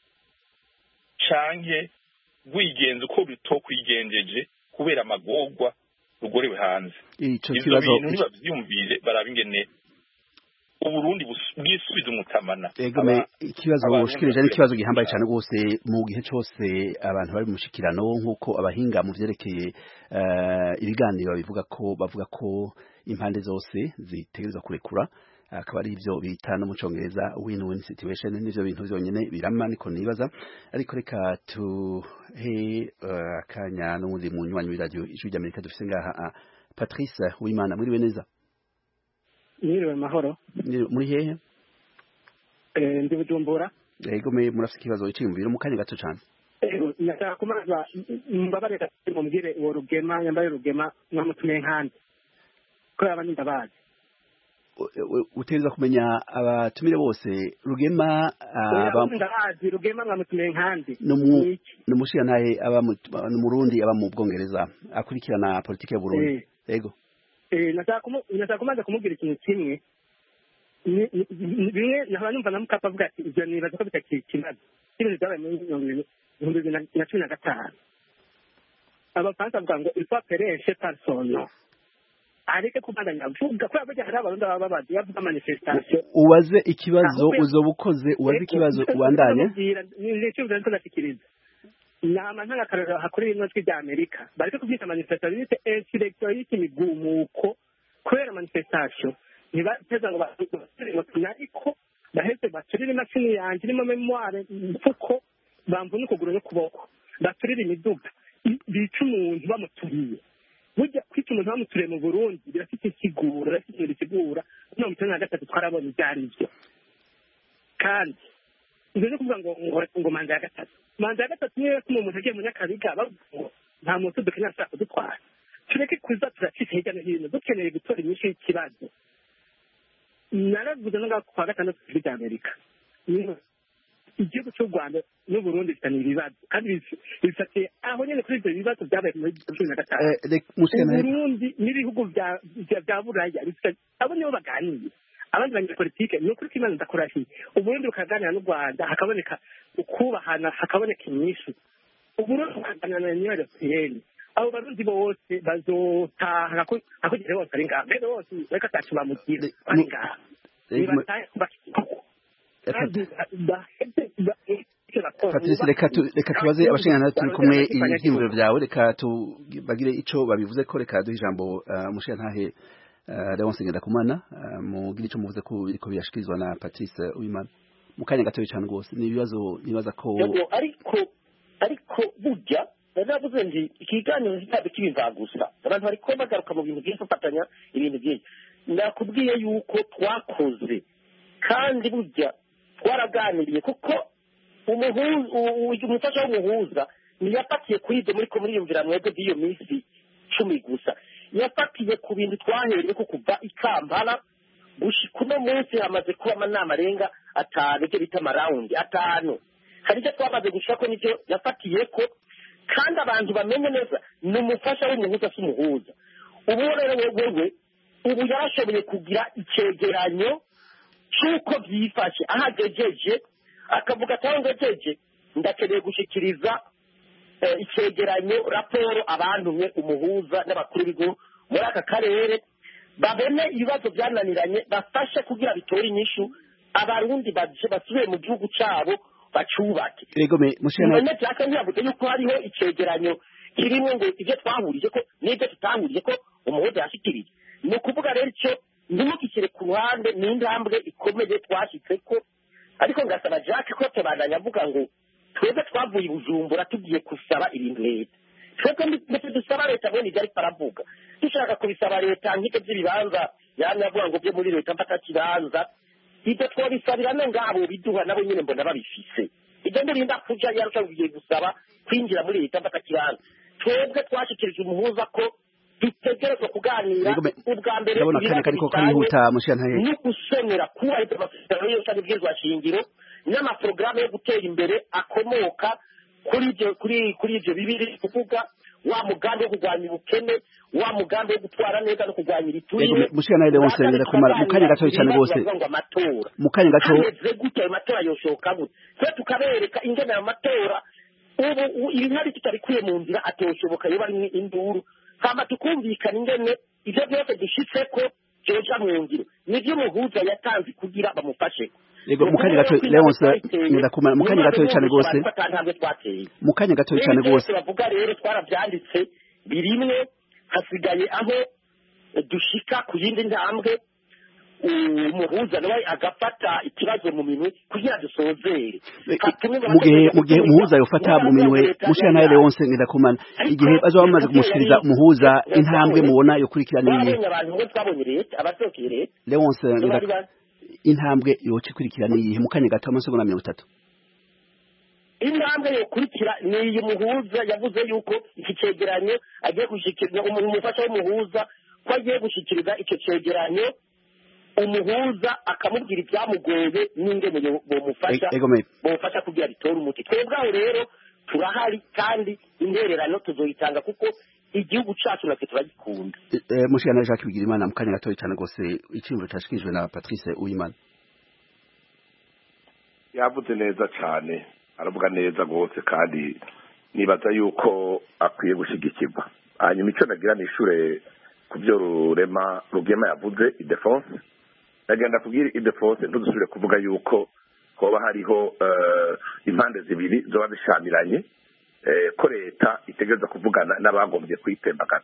canke rwigenza uko rutokwigenjeje kubera amagorwa rugorewe hanze. Ico kibazo bintu nibavyumvire baraba ingene Uburundi bwisubiza umutamana. Ego ikibazo ushikirije ni kibazo gihambaye cyane gose mu gihe cyose abantu bari mushikirano nkuko abahinga mu vyerekeye uh, ibiganiro bivuga ko bavuga ko impande zose zitegerezwa kurekura akaba ari ivyo bita no mu Congereza win-win situation. Nivyo bintu byonyene birama niko nibaza, ariko reka tu he uh, akanya n'undi munywanyi w'iradio Ijwi ry'Amerika dufise ngaha uh, Patrice Uwimana muri neza. Niriwe mahoro. Muri hehe? Eh ndi Bujumbura. Ego me murafite ikibazo cy'imviro mu kanya gato cyane. Ego nashaka kumaza mbabare gato mumbwire uwo Rugema yambaye Rugema mwamutume nkandi. Ko abandi ndabazi. Utenza kumenya abatumire bose Rugema aba ndabazi Rugema mwamutume nkandi. No mu no mushiya naye aba mu Burundi aba mu Bwongereza akurikirana politike ya Burundi. Ego. Eh nataka kumaza kumubwira ikintu kimwe bimwe nahora numva na Mukapa avuga ati ibyo nibaza ko bitakikimaze ibintu byabaye mu ibihumbi bibiri na cumi na gatanu. Abafaransa bavuga ngo il faut pérencher personne areke kubandanya avuga ko abaje hari abarundi baba babazi yavuga manifestation. Uwaze ikibazo uzobukoze uwaze ikibazo ubandanye ni cyo byanze nafikiriza nama ntanga karara hakuri ino twi Amerika bariko kubyita manifestation bite insurrection y'ikimigumuko kwera manifestation nibateza ngo basubire ariko baheze baturire imashini yanje irimo memoire mfuko bamvuna ukuguru no kuboko baturire imiduga bica umuntu bamuturiye burya kwita umuntu bamuturiye mu Burundi birafite isigura birafite isigura no mutana na gatatu twarabonye byari byo. Kandi ngiye kuvuga ngo ngo manda ya gatatu manda ya gatatu niyo kuma umuntu agiye mu Nyakabiga bavuga nta muntu dukeneye ashaka kudutwara tureke kuza turacika hirya no hino dukeneye gutora inyishu y'ikibazo. Naravuze ngo kwa gatandatu Ijwi ry'Amerika igihugu cy'u Rwanda n'u Burundi bifitanye ibibazo kandi bifatiye aho nyene kuri ibyo bibazo byabaye muri cumi na gatanu. Burundi n'ibihugu bya bya Buraya abo nibo baganiye abandi banyepolitike ni ukuri kimana ndakurahiye Uburundi bukaganira n'u Rwanda hakaboneka ukubahana hakaboneka inyishu. Uburundi bukaganira na Union Européenne abo barundi bose bazotaha akugire bose ari ngaha mbere bose reka atacu bamugira ari ngaha Patrice reka reka tubaze abashingana turi kumwe ibyimviro byawe reka tubagire ico babivuze ko reka duha ijambo mushiya ntahe Leonce Ngendakumana mugira ico muvuze ko biriko biyashikirizwa na Patrice Uwimana mu kanya gato cyane rwose ni ibibazo nibaza ko ariko ariko burya navuze nti ikiganiro kitabe kibimvagusa abantu bariko bagaruka mu bintu byinshi fatanya ibintu byinshi nakubwiye yuko twakoze kandi burya twaraganiriye kuko umuhuza umufasha w'umuhuza niyapatiye kuri ibyo muri ko muriyumvira mwebwe by'iyo minsi cumi gusa yafatiye ku bintu twahereye ko kuva i Kampala gushika uno munsi hamaze kuba amanama arenga atanu ibyo bita amarawundi atanu hari icyo twamaze gushaka n'ibyo yafatiye ko kandi abantu bamenye neza ni umufasha w'umuhuza si umuhuza ubu rero wewe ubu yarashoboye kugira icyegeranyo cy'uko byifashe aho agejeje akavuga atangejeje ndakeneye gushyikiriza icyegeranyo raporo abantumye umuhuza n'abakuru b'ibigo muri aka karere babone ibibazo byananiranye bafashe kugira bitore inyishu abarundi basubiye mu gihugu cyabo bacubake none byaka ntiyavuze yuko hariho icyegeranyo kirimo ngo ibyo twahurije ko n'ibyo tutahurije ko umuhuza yashyikirije ni ukuvuga rero icyo ntimukishyire ku ruhande ni intambwe ikomeye twashyitse ko ariko ngasaba Jacques ko tubandanya avuga ngo twebwe twavuye i Bujumbura tugiye gusaba ibintu leta twebwe ndetse dusaba leta ngo nibyo ariko aravuga dushaka kubisaba leta nk'ibyo by'ibibanza yamye avuga ngo byo muri leta mfata kibanza ibyo twabisabira no ngabo biduha nabo nyine mbona babifise ibyo ndirinda kuja yarushagiye gusaba kwinjira muri leta mfata kibanza twebwe twashikirije umuhuza ko dutegerezwa kuganira ubwa mbere no gusomera kuba ibyo amasezerano yose n'ibwirizwa shingiro n'amaporogaramu yo gutera imbere akomoka kuri ibyo kuri kuri ibyo bibiri kuvuga wa mugambi wo kurwanya ubukene wa mugambi wo gutwara neza no kurwanya ibiturire mushana ile wose ngera kumara mukanya gato cyane gose mukanya gato ameze gute ayo matora yoshoka gute twe tukabereka ingene ayo matora ubu ibintu tutabikuye mu nzira atoshoboka yoba ari induru hama tukumvikana ingene ibyo byose dushitse ko byoja mu ngiro nibyo umuhuza yatanze kugira bamufashe yego mukanya gato Leonce ngera kumara mukanya gato cyane gose mukanya gato cyane gose bavuga rero twarabyanditse birimwe hasigaye aho dushika ku yindi ntambwe umuhuza nawe agafata ikibazo mu minwe kugira dusozere mugihe mugihe umuhuza yofata mu minwe mushira nawe Leonce ngenda kumana igihe bazo bamaze kumushikiriza umuhuza intambwe mubona yo kurikirana iyi abantu ngo twabonye leta abasokeye leta Leonce ngenda intambwe yo kikurikirana iyi mukanya gato amasegonda mirongo itatu intambwe yo kurikira ni iyi muhuza yavuze yuko iki cegeranyo agiye gushikiriza umuntu mufasha w'umuhuza ko agiye gushikiriza icyo cegeranyo umuhuza akamubwira ibyamugoye n'ingene bomufasha bomufasha kugira bitore umuti twebwe aho rero turahari kandi intererano tuzoyitanga kuko igihugu cyacu natwe turagikunda mushana Jacques Bigirimana mukanya gato cyane gose icyumviro cyashikijwe na Patrice Uwimana yavuze neza cyane aravuga neza gose kandi nibaza yuko akwiye gushigikirwa hanyuma icyo nagira ni ishure ku byo rurema rugema yavuze idefense nagenda kubwira idefense ntudusubire kuvuga yuko hoba hariho impande zibiri zoba zishamiranye ko leta itegereza kuvugana n'abagombye kwitembagaza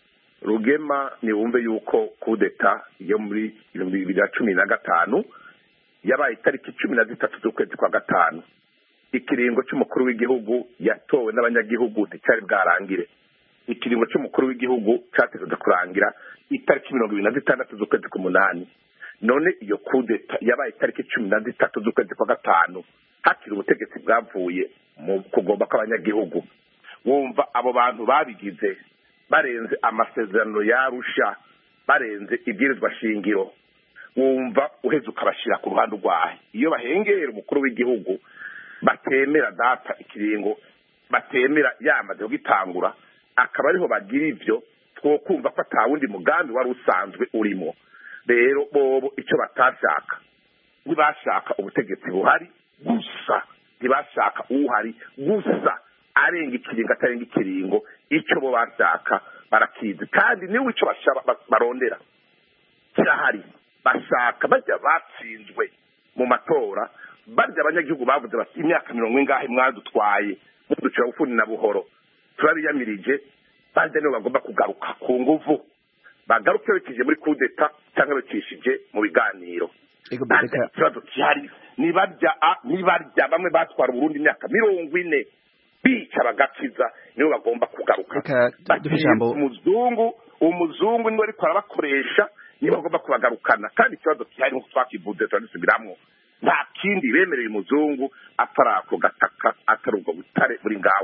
rugema niwumve yuko kudeta yo muri bibiri na cumi na gatanu yabaye itariki cumi na zitatu z'ukwezi kwa gatanu ikiringo cy'umukuru w'igihugu yatowe n'abanyagihugu nticyari bwarangire ikiringo cy'umukuru w'igihugu cyategetswe kurangira itariki mirongo ibiri na zitandatu z'ukwezi k'umunani none iyo kudeta yabaye itariki cumi na zitatu z'ukwezi kwa gatanu hakiri ubutegetsi bwavuye mu kugomba kw'abanyagihugu wumva abo bantu babigize barenze amasezerano yarusha barenze ibwirizwa shingiro wumva uheze ukabashyira ku ruhande rwahe iyo bahengera umukuru w'igihugu batemera data ikiringo batemera yamaze kugitangura akaba ariho bagira ivyo twokumva ko atawundi mugambi wari usanzwe urimo rero bobo icyo batashaka ntibashaka ubutegetsi buhari gusa ntibashaka uhari gusa arenga ikiringo atarenga ikiringo icyo bo bashaka barakizi kandi niwe icyo barondera kirahari bashaka bajya batsinzwe mu matora barya abanyagihugu bavuze bati imyaka mirongo ingahe mwadutwaye muducira ufuni na buhoro turabiyamirije bande nibo bagomba kugaruka ku nguvu bagaruke bekije muri kudeta cyangwa bekishije mu biganiro ikibazo kihari nibarya nibarya bamwe batwara Burundi imyaka mirongo ine bica bagakiza nibo bagomba kugaruka umuzungu umuzungu niwe ariko arabakoresha nibo bagomba kubagarukana kandi ikibazo kihari nk'uko twakivuze turanisubiramwo nta kindi bemereye umuzungu atari ako gataka atari ubwo butare buri ngaho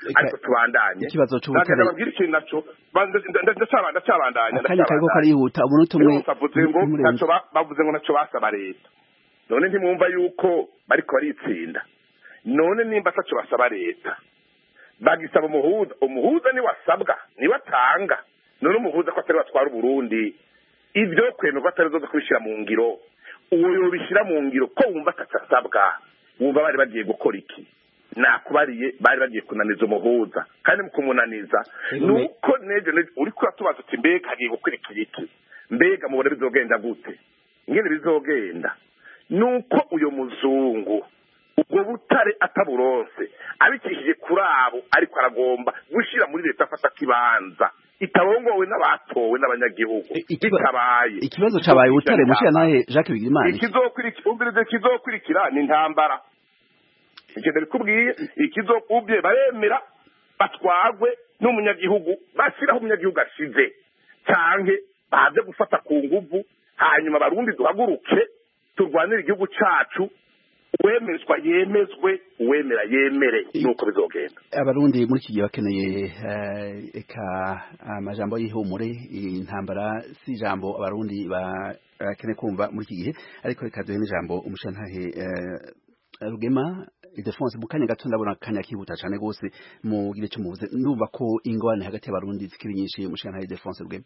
ariko tubandanye ikibazo cy'ubutare nabwira ikintu naco ndacabanda cyabandanya akanya kariko karihuta umuntu tumwe bavuze ngo naco bavuze ngo naco basaba leta none ntimwumva yuko bariko baritsinda none nimba ataco basaba leta bagisaba umuhuza umuhuza ni wasabwa ni watanga none umuhuza ko atari watwara Burundi ivyo kwemerwa atari zo kubishira mu ngiro uwo yobishira mu ngiro ko wumva atacasabwa wumva bari bagiye gukora iki nakubariye bari bagiye kunaniza umuhuza kandi mu kumunaniza nuko neje uri ko atubaza uti mbega hagiye gukurikira iki mbega mubona bizogenda gute ingene bizogenda nuko uyo muzungu ubwo butare ataburonse abikishije kuri abo ariko aragomba gushira muri leta afata kibanza itarongowe n'abatowe n'abanyagihugu itabaye ikibazo cabaye butare mushira naye Jacques Bigirimana ikizokurikira umvirize kizokurikira ni ntambara ikindi bikubwiye ikizokubye baremera batwagwe n'umunyagihugu bashyiraho umunyagihugu ashize canke baze gufata ku nguvu hanyuma barundi duhaguruke turwanira igihugu cacu uwemezwa yemezwe uwemera yemere nuko bizogenda abarundi muri iki gihe bakeneye eka amajambo y'ihumure intambara si ijambo abarundi bakeneye kumva muri iki gihe ariko reka duhe n'ijambo umushantahe Rugema Ildefonse mukanya gato ndabona kanya kihuta cyane gose mu gire cyo muvuze ndumva ko ingwane hagati y'abarundi zikiri nyinshi umushantahe Ildefonse Rugema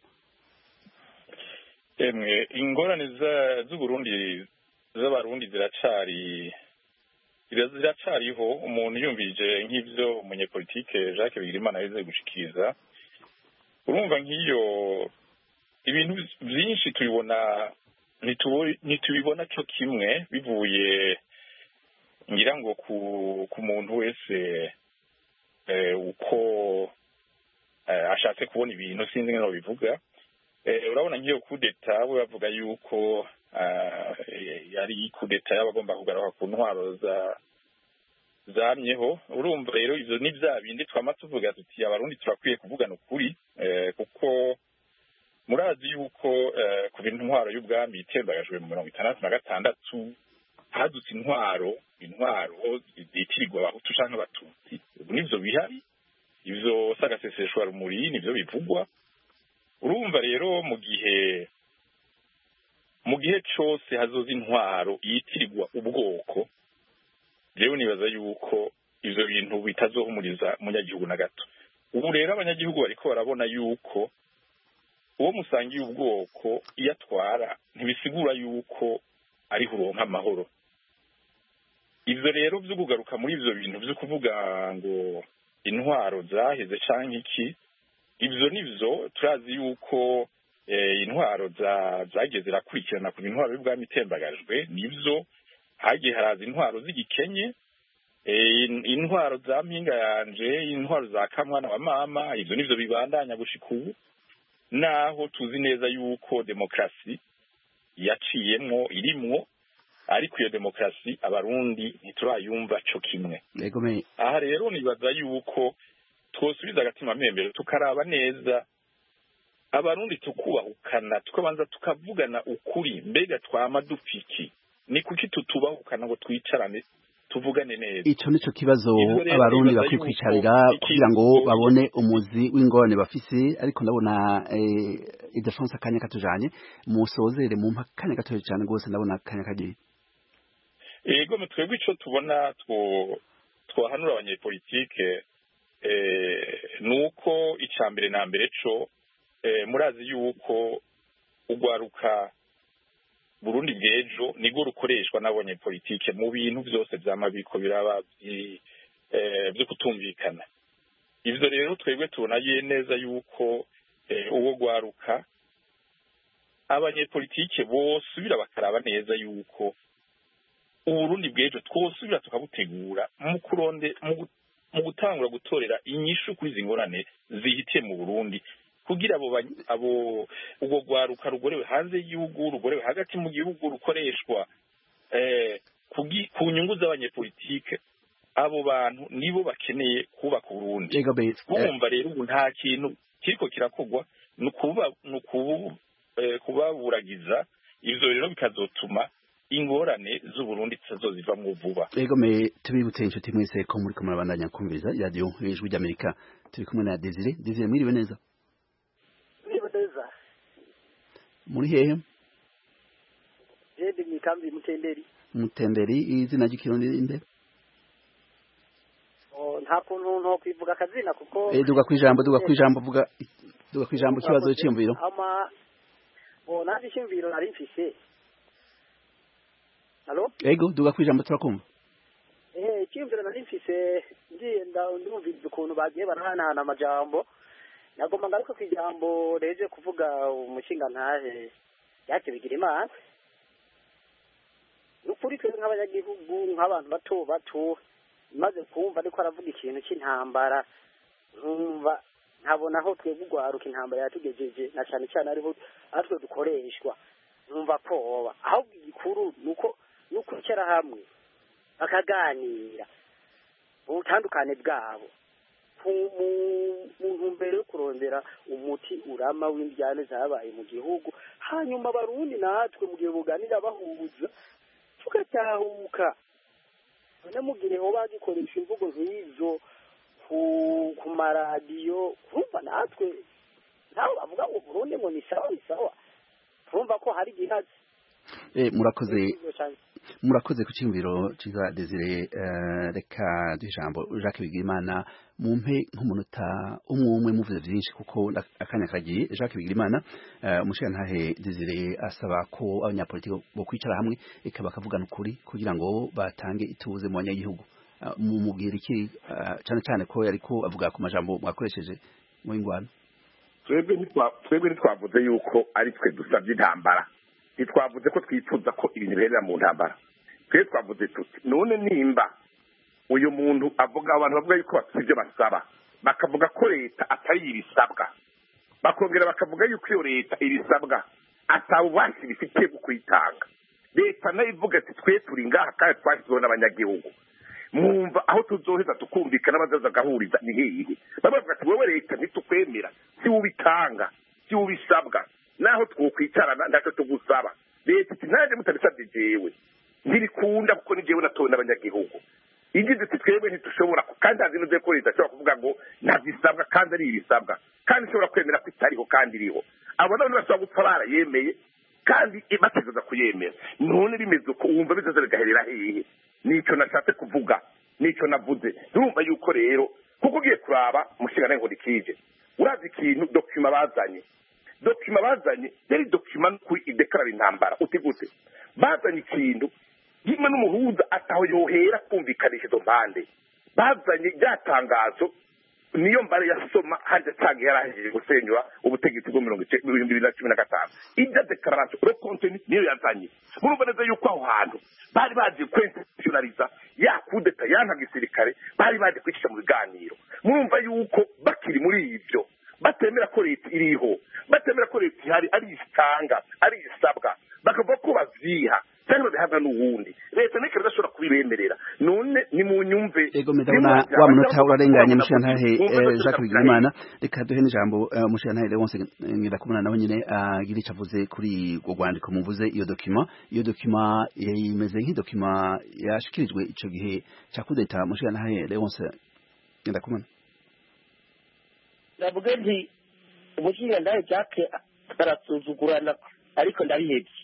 emwe ingorane z'u Burundi z'abarundi ziracari ziracariho umuntu yumvije nk'ivyo umunyepolitike Jacques Bigirimana yaje gushikiriza urumva nk'iyo ibintu byinshi tubibona ntitubibona cyo kimwe bivuye ngira ngo ku ku muntu wese uko ashatse kubona ibintu sinzi ngene bivuga urabona nk'iyo kudeta we bavuga yuko yari kudeta y'abagomba kugaruka ku ntwaro za zamyeho urumva rero ivyo ni vya bindi twama tuvuga tuti abarundi turakwiye kuvugana ukuri kuko murazi yuko kuva intwaro y'ubwami itembagajwe mu mirongo itandatu na gatandatu hadutse intwaro intwaro zitirirwa abahutu canke abatutsi ubu nivyo bihari ivyo sagaseseshwa rumuri nivyo bivugwa urumva rero mu gihe mu gihe cose hazoza intwaro yitirirwa ubwoko rero nibaza yuko ivyo bintu bitazohumuriza umunyagihugu na gato ubu rero abanyagihugu bariko barabona yuko uwo musangiye ubwoko iyo atwara ntibisigura yuko ariho uronka amahoro ivyo rero vyo kugaruka muri ivyo bintu vyo kuvuga ngo intwaro zaheze canke iki ivyo nivyo turazi yuko intwaro zagiye zirakurikirana ku intwaro y'ubwami itembagajwe nivyo hagiye haraza intwaro z'igikenye intwaro za mpinga yanje intwaro za kamwana wa mama ivyo nivyo bibandanya gushika ubu naho tuzi neza yuko demokrasi yaciyemwo irimwo ariko iyo demokrasi abarundi ntiturayumva co kimwe aha rero nibaza yuko twosubiza agatima mpembero tukaraba neza abarundi tukubahukana tukabanza tukavugana ukuri mbega twama dupfiki ni kuki tutubahukana ngo twicarane tuvugane neza ico nico kibazo abarundi bakwiye kwicarira kugira ngo babone umuzi w'ingorane bafise ariko ndabona Ildefonse akanya katujanye musozere mu mpakanya gatoya cyane gose ndabona akanya kagiye ego twebwe ico tubona two twahanura abanyepolitike nuko icambere na mbere co murazi yuko ugwaruka Burundi bw'ejo nigo rukoreshwa n'abanyepolitike mu bintu byose vy'amabiko biraba byo kutumvikana ivyo rero twebwe tubona neza yuko uwo gwaruka abanyepolitike bosubira bakaraba neza yuko Uburundi bw'ejo twosubira tukabutegura mu kuronde mu gutangura gutorera inyishu kuri zingorane zihitiye mu Burundi kugira abo abo ubwo gwaruka rugorewe hanze y'igihugu rugorewe hagati mu gihugu rukoreshwa eh ku nyungu z'abanyepolitike abo bantu nibo bakeneye kubaka Burundi bumva rero ubu nta kintu kiriko kirakogwa nukuba nukubu kubaburagiza ivyo rero bikazotuma ingorane z'uburundi zitazozivamwo vuba. Ego me tubibutse inshuti mwese ko muri kumwe abandanya kumviriza radio ijwi ry'Amerika turi kumwe na Desire Desire mwiriwe neza mwiriwe neza muri hehe Jende mikambi mutenderi mutenderi izina ry'ikirundi inde oh nta kuntu nto kwivuga akazina kuko eh duga kwijambo duga kwijambo vuga duga kwijambo kibazo cy'imviro ama oh nandi cy'imviro nari mfise Allo? Ego, duga kwijambo turakumva. Eh, cyimvira nari mfise ngiye ndumviriza ukuntu bagiye barahanahana amajambo. Nagomba ngaruka kwijambo reje kuvuga umushinga ntahe yake bigira imana. Nukuri twe nk'abanyagihugu nk'abantu bato bato maze kumva ariko aravuga ikintu cy'intambara nkumva ntabona aho twebwe ugwaruka intambara yatugejeje na cyane cyane ariho atwe dukoreshwa nkumva koba aho igikuru nuko nukwicara hamwe bakaganira ubutandukane bwabo mu ntumbero yo kurondera umuti urama w'indyane zabaye mu gihugu hanyuma abarundi natwe mu gihe buganira bahuza tugatahuka none mugire ho bagikoresha imvugo nk'izo ku maradiyo kumva natwe naho bavuga ngo Burundi ngo ni sawa ni sawa kumva ko hari gihazi eh murakoze murakoze ku cyumviro ciza Desire reka dijambo Jacques Bigirimana mumpe nk'umunota umwe umwe muvuze byinshi kuko akanya kagiye Jacques Bigirimana umushirantahe Desire asaba ko abanyapolitiki bo kwicara hamwe ikaba kavugana ukuri kugira ngo batange ituze mu banyagihugu mu mubwira iki cyane cyane ko yariko avuga ku majambo mwakoresheje mu ingwano twebwe ntitwavuze yuko ari twe dusabye intambara ntitwavuze ko twifuza ko ibintu biherera mu ntambara twe twavuze tuti none nimba uyu muntu avuga abantu bavuga yuko bafite ibyo basaba bakavuga ko leta atari ibisabwa bakongera bakavuga yuko iyo leta ibisabwa atawubashye bifitiye bwo kuyitanga leta nayo ivuga ati twe turi ngaha kandi twashyizeho n'abanyagihugu mwumva aho tuzoheza tukumvikana bazaza gahuriza ni hehe babavuga ati wowe leta ntitukwemera si ubitanga si ubisabwa naho twokwicarana ndaco tugusaba leta iti naje mutabisabye jewe ntibikunda kuko ni jewe natowe n'abanyagihugu igize iti twebwe ntitushobora kandi azi nuze ko leta ashobora kuvuga ngo ntagisabwa kandi ari ibisabwa kandi ishobora kwemera ko itariho kandi iriho abo nabo bashobora gupfa barayemeye kandi bategereza kuyemera none bimeze uko wumva bizaza bigaherera hehe nico nashatse kuvuga nico navuze ndumva yuko rero kuko ugiye kuraba mushingana ngo dikije urazi ikintu document bazanye document bazanye yari document kuri idekarara intambara utigute bazanye ikintu yimwe n'umuhuza ataho yohera kumvikanisha izo mpande bazanye ryatangazo niyo mbare yasoma hanje tangi yarahejeje gusenyura ubutegetsi bwo mirongo ibiri na cumi na gatanu ijya declaration le contenu niyo yazanye murumva neza yuko aho hantu bari bazi kwinstitutionaliza ya kudeta yanka gisirikare bari bazi kwicisha mu biganiro murumva yuko bakiri muri ivyo batemera ko leta iriho batemera ko leta ihari ari isitanga ari isabwa bakavuga ko bavyiha cyangwa bihabwa n'uwundi leta neke bidashobora kubibemerera none ni mu nyumve ego medabona wa munota urarenganye mushirantahe Jacques Bigirimana reka duhe n'ijambo mushirantahe Leonce Ngendakumana naho nyine agira ico avuze kuri go gwandiko muvuze iyo document iyo document imeze nk'idokima yashikirijwe ico gihe cya kudeta mushirantahe Leonce Ngendakumana ndavuga nti umushirantahe Jacques arasuzugurana ariko ndabihebye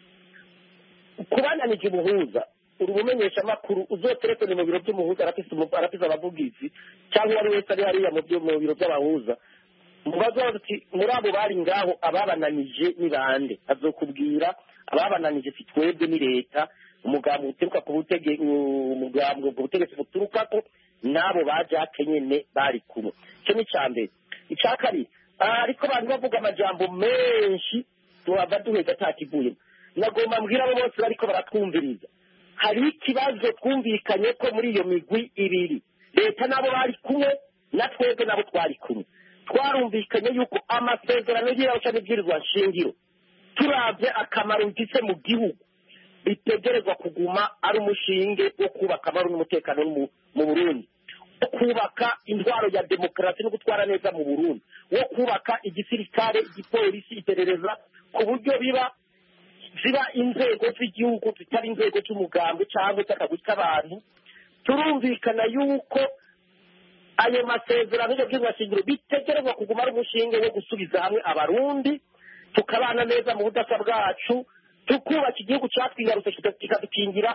kubananije ubuhuza uri bumenyesha makuru uzotelefone mu biro by'umuhuza arafise arafise abavugizi cyangwa ari wese ari hariya mu byo mu biro by'abahuza mubazo ati muri abo bari ngaho ababananije ni bande azokubwira ababananije fitwebwe ni leta umugambo uteruka ku butege umugambo ku butegetsi buturuka ko nabo bajake nyene bari kumwe cyo ni cyambere icakari ariko abantu bavuga amajambo menshi tuhava duheza takivuye nagomba mbwira abo bose bariko baratwumviriza hari ikibazo twumvikanye ko muri iyo migwi ibiri leta nabo bari kumwe na twebwe nabo twari kumwe twarumvikanye yuko amasezerano y'abaca n'ibwirizwa nshingiro turavye akamaro mfise mu gihugu bitegerezwa kuguma ari umushinge wo kubaka amahoro n'umutekano mu Burundi wo kubaka indwaro ya demokarasi no gutwara neza mu Burundi wo kubaka igisirikare igipolisi iperereza ku buryo biba ziba inzego z'igihugu zitari inzego z'umugambi cyangwa z'akagwi k'abantu turumvikana yuko ayo masezerano y'ibyo by'ubwashingiro bitegerezwa kuguma ari umushinge wo gusubiza hamwe abarundi tukabana neza mu budasa bwacu tukubaka igihugu cyatwigarutse kikadukingira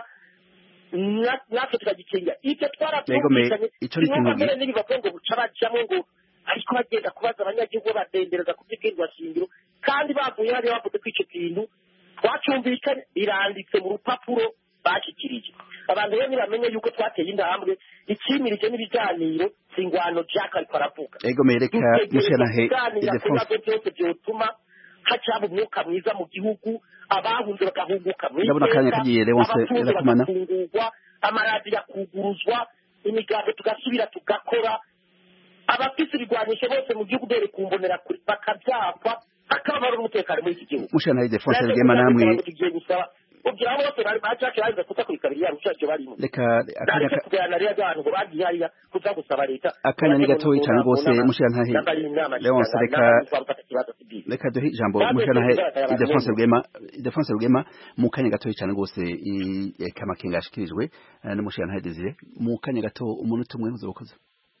natwe tukagikingira ibyo twaratumvikanye niyo mbere n'ibibavuga ngo buca bajamo ngo ariko bagenda kubaza abanyagihugu badendereza ku by'ibwirwa shingiro kandi bavuye hariya bavuze ko icyo kintu twacyumvikanye biranditse mu rupapuro bashyikirije abantu rero ntibamenye yuko twateye intambwe ikimirije n'ibiganiro singwano jack ariko aravuga ego mereka mushanahe ibibazo byose byotuma hacaba umwuka mwiza mu gihugu abahunze bagahunguka mu iteka abatunzi bagafungurwa amaradiyo akuguruzwa imigambi tugasubira tugakora abafise ibigwanisho bose mu gihugu dore kumbonera kuri bakabyapfa hakaba n'umutekano muri iki gihugu mushanahe Defonse Rugema namwe ubwira bose bari bacake baza kuza kurikabiri ya rushaje barimo reka akanya kugana rero abantu ngo bagiye hariya kuza gusaba leta akanya ni gatoyi cyane rwose mushanahe Leonce reka reka duhe ijambo mushanahe Defonse Rugema Defonse Rugema mu kanya gatoyi cyane rwose kamakenga ashikirijwe n'umushanahe Desire mu kanya gato umuntu tumwe uzokoza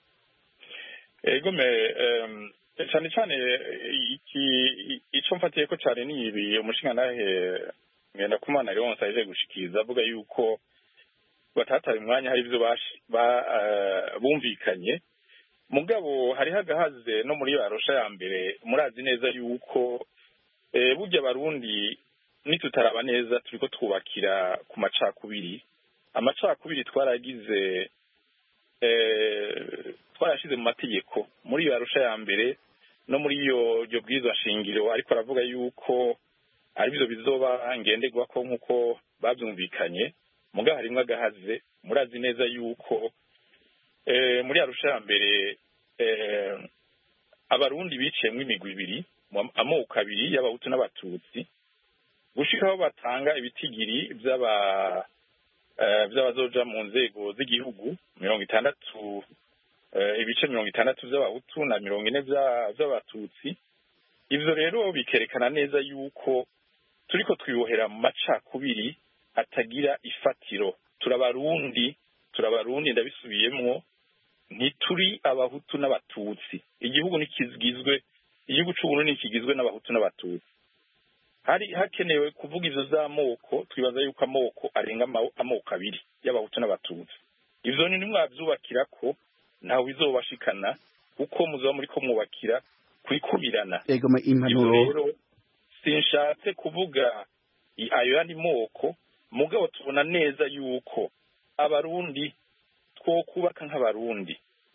ego me cyane cyane iki ico mfatiye ko cyane ni ibi umushanahe ngenda kumana Leonce aje gushikiriza avuga yuko batataye umwanya hari ibyo bumvikanye mugabo hari hagahaze no muri Arusha ya mbere murazi neza yuko burya barundi nitutaraba neza turiko twubakira ku macakubiri amacakubiri twaragize twarashize mu mategeko muri Arusha ya mbere no muri iyo ryo bwiza shingiro ariko aravuga yuko ari byo bizoba ngenderwa ko nkuko babyumvikanye muga harimwe agahaze murazi neza yuko eh muri Arusha ya mbere eh abarundi biciyemwe imigwi ibiri amoko abiri y'abahutu n'abatutsi gushikaho batanga ibitigiri by'aba by'abazoja mu nzego z'igihugu mirongo itandatu ibice mirongo itandatu by'abahutu na mirongo ine by'abatutsi ivyo rero bikerekana neza yuko turiko twibohera mu macakubiri atagira ifatiro turabarundi turabarundi ndabisubiyemwo ntituri abahutu n'abatutsi igihugu nikizgizwe igihugu c'Uburundi nikigizwe n'abahutu n'abatutsi hari hakenewe kuvuga ivyo z'amoko twibaza yuko amoko arenga amoko abiri y'abahutu n'abatutsi ivyo ni nimwavyubakira ko ntawe bizobashikana uko muzoba muri ko mwubakira kwikubirana ego impanuro sinshatse kuvuga ayo yandi moko mugabo tubona neza yuko abarundi two kubaka nk'abarundi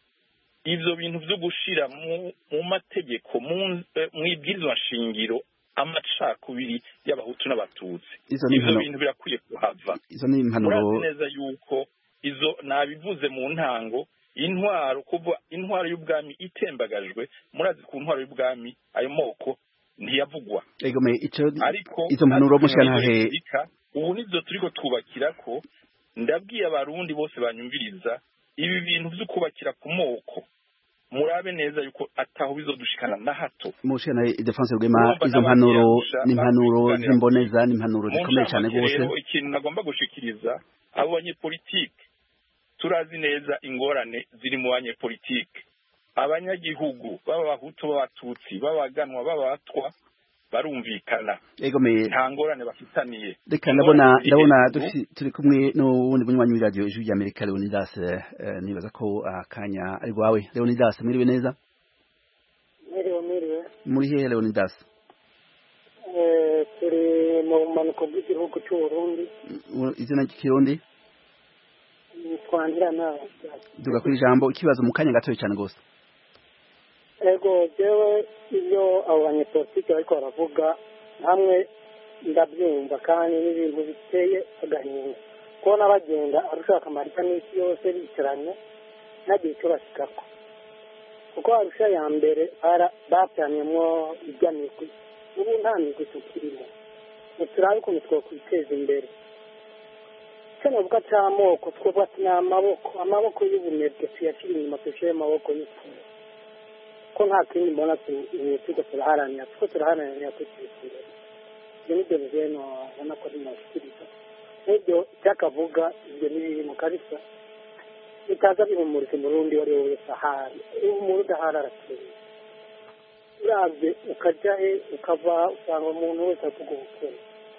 ivyo bintu byo gushira mu, mu mategeko mu mwibwirizwa shingiro amacakubiri y'abahutu n'abatutsi ivyo bintu birakwiye kuhava izo ni impanuro neza yuko izo nabivuze mu ntango intwaro kuva intwaro y'ubwami itembagajwe murazi ku ntwaro y'ubwami ayo moko ntiyavugwa ego me ico izo mpanuro mushanahe ubu nivyo turiko twubakira ko ndabwiye abarundi bose banyumviriza ibi bintu byo kubakira ku moko murabe neza yuko ataho bizodushikana na hato mushanahe Defonse Rugema izo mpanuro ni impanuro zimboneza ni impanuro zikomeye cyane gose ikintu nagomba gushikiriza abo banyepolitike turazi neza ingorane ziri mu banyepolitike abanyagihugu baba bahutu b'abatutsi babaganwa babatwa barumvikana egomeye nta ngorane bafitaniye reka ndabona ndabona turi kumwe n'uwundi munywanyi w'iradiyo ijwi rya Amerika Leonidas nibaza ko akanya ari gwawe Leonidas mwiriwe neza mwiriwe mwiriwe muri he Leonidas eh turi mu manuko bw'igihugu cy'u Burundi izina ry'ikirundi twandira nawe duga kuri ijambo ikibazo mu kanya gatoya cyane gose ego jewe iyo abo banyepolitike bariko baravuga hamwe ndabyumva kandi n'ibintu biteye agahinda kubona bagenda arushaka amarita n'isi yose bicaranye ntagiye icyo bashikako kuko arusha ya mbere bapyanyemwo irya migwi ubu nta migwi tukirimo ntiturabe ukuntu twokwiteza imbere icyo navuga c'amoko twovuga ati ni amaboko amaboko y'ubunebwe tuyashira inyuma tuyashire amaboko y'ukuri ko nta kindi mbona turiko turaharanira tuko turaharanira kwiteza imbere nibyo bigeno ubona ko rinashyikiriza n'ibyo cyakavuga ibyo ni mu kabisa bitaza bihumuriza umurundi uwo ari we wese ahari umuntu udahari arateye urabye ukajya he ukava usanga umuntu wese avuga ubukene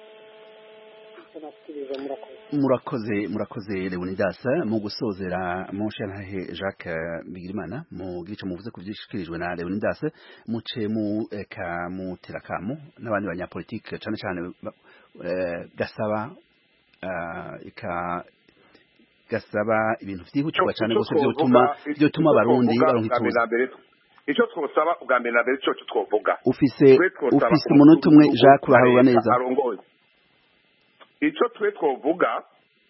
murakoze murakoze Leonidas mu gusozera Monshantahe Jacques Bigirimana mu gice muvuze kuvyishikirijwe na Leonidas muce mu eka mu terakamo n'abandi banyapolitike cyane cyane gasaba eka gasaba ibintu vyihutirwa cyane gose byotuma byotuma abarundi baronka ituze icyo twosaba ubwa mbere na mbere cyo twovuga ufise ufise umunota umwe Jacques uraharura neza icyo twe twovuga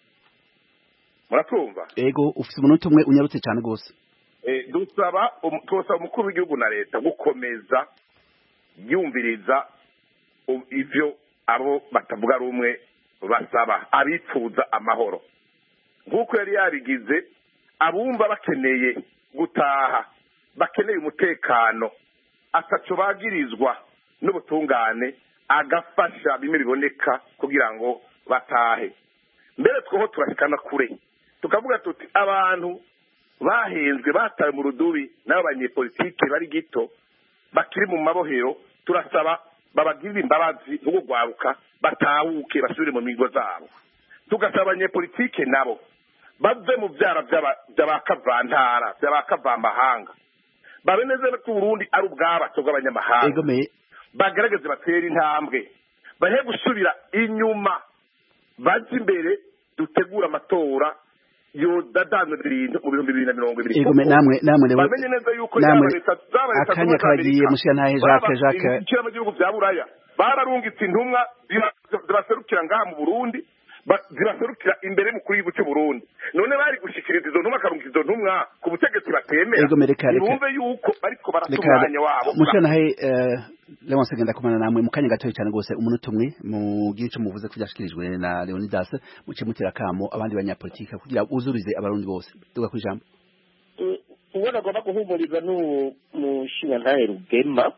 muratumva ego ufite umunota umwe unyarutse cyane gose eh dusaba twosaba umukuru w'igihugu na leta gukomeza yumviriza ivyo abo batavuga rumwe basaba abipfuza amahoro nk'uko yari yabigize abumva bakeneye gutaha bakeneye umutekano ataco bagirizwa n'ubutungane agafasha bimwe biboneka kugira ngo batahe mbere twoho turashikana kure tukavuga tuti abantu bahenzwe bataye mu rudubi n'abanyepolitike bari gito bakiri mu mabohero turasaba babagirira imbabazi no kugwaruka batahuke basubire mu migo zabo tugasaba abanyepolitike nabo bave mu byara by'abakavantara by'abakavamahanga babeneze ko Burundi ari ubwabato bw'abanyamahanga bagaragaze batera intambwe bahe gusubira inyuma baje imbere dutegura amatora yo dadano birinda mu bihumbi bibiri na mirongo ibiri ego namwe namwe rero bamenye neza yuko namwe leta zabareta akanya kagiye Monshantahe Jacques Jacques ikira mu gihugu bya Buraya bararungitse intumwa ziraserukira ngaha mu Burundi ziraserukira imbere mu kuri y'igihugu cy'u Burundi none bari gushikiriza izo ntumwa karungika izo ntumwa ku butegetsi batemera bumve yuko bariko baratunganya wabo Monshantahe Leonce genda kumana namwe mu kanya gatoya cyane gose umunota umwe mu gice muvuze ko byashikirijwe na Leonidas muce mutera kamo abandi banyapolitike kugira uzurize abarundi bose tuga ku ijambo ubona agomba guhumuriza n'umushingantahe Rugema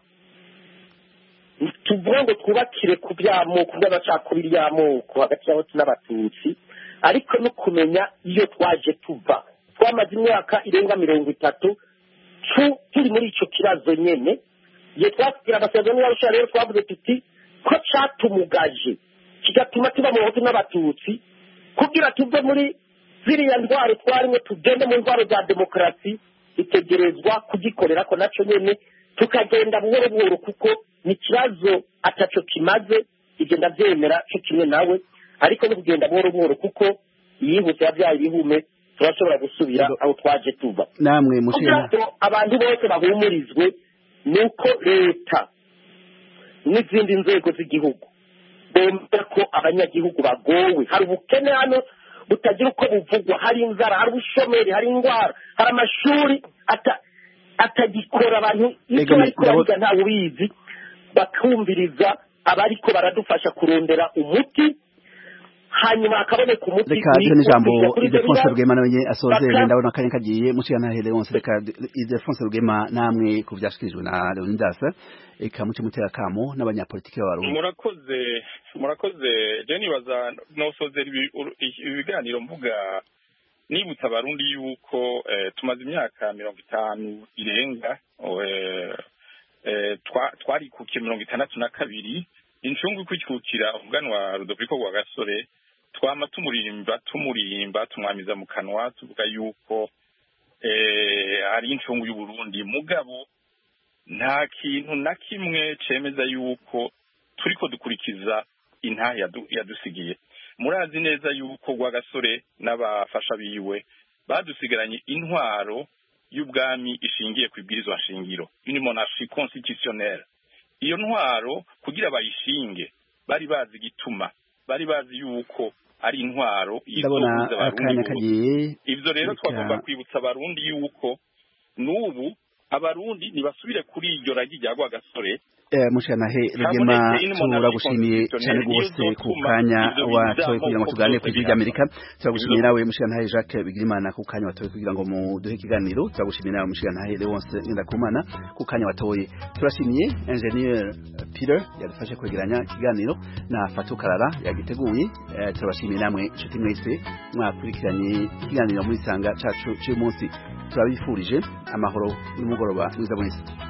tuvuga ngo twubakire ku by'amoko by'abacakubiri y'amoko hagati y'abatutsi n'abatutsi ariko no kumenya iyo twaje tuva twamaze imyaka irenga mirongo itatu turi muri icyo kibazo nyene igihe twasigira amasezerano y'arusha rero twavuze tuti ko catumugaje kigatuma tuba mu bahutu n'abatutsi kugira tuve muri ziriya ndwara twarimwe tugende mu ndwara za demokarasi itegerezwa kugikorera ko naco nyene tukagenda buhoro buhoro kuko ni ikibazo ataco kimaze ibyo ndabyemera cyo kimwe nawe ariko no kugenda buhoro buhoro kuko yihuse yabyaye ibihume turashobora gusubira aho twaje tuva namwe mushira abantu bose bahumurizwe nuko leta n'izindi nzego z'igihugu bomba ko abanyagihugu bagowe hari ubukene hano butagira uko buvugwa hari inzara hari ubushomeri hari indwara hari amashuri ata atagikora abantu icyo bariko bariga ntawe ubizi bakumviriza abariko baradufasha kurondera umuti hanyuma akaboneka umuti reka n'ijambo Ildefonse Rugema nawe asoze ndabona kanya kagiye Monshantahe Leonce reka Ildefonse Rugema namwe ku byashikirijwe na Leonidas eka muce mutera kamo n'abanyapolitike b'abarundi murakoze murakoze je nibaza nosoze ibiganiro mvuga nibutsa abarundi yuko tumaze imyaka mirongo itanu irenga twari ku mirongo itandatu na kabiri incungu kwikukira umuganwa Rudoviko rwa Gasore twama tumurimba tumurimba tumwamiza mu kanwa tuvuga yuko ari incungu y'u Burundi mugabo nta kintu na kimwe cemeza yuko turiko dukurikiza intahe yadusigiye murazi neza yuko rwa Gasore n'abafasha biwe badusigaranye intwaro y'ubwami ishingiye ku ibwirizwa nshingiro une monarchie constitutionnelle iyo ntwaro kugira bayishinge bari bazi gituma bari bazi yuko ari intwaro izobuza abarundi ivyo rero twagomba kwibutsa abarundi yuko n'ubu abarundi nibasubire kuri iryo ragi rya rwa Gasore Eh, mushanahe Rugema turagushimiye cyane gose ku kanya watoye kugira ngo tuganire ku ijwi ry'Amerika. Turagushimiye nawe mushanahe Jacques Bigirimana ku kanya watoye kugira ngo muduhe ikiganiro. Turagushimiye nawe mushanahe Leonce Ngendakumana ku kanya watoye. Turashimiye Engineer Peter yadufashe kwegeranya ikiganiro na Fatou Karara yagiteguye. Eh, turabashimiye namwe inshuti mwese mwakurikiranye ikiganiro muri sanga cacu cy'umunsi. Turabifurije amahoro n'umugoroba mwiza mwese.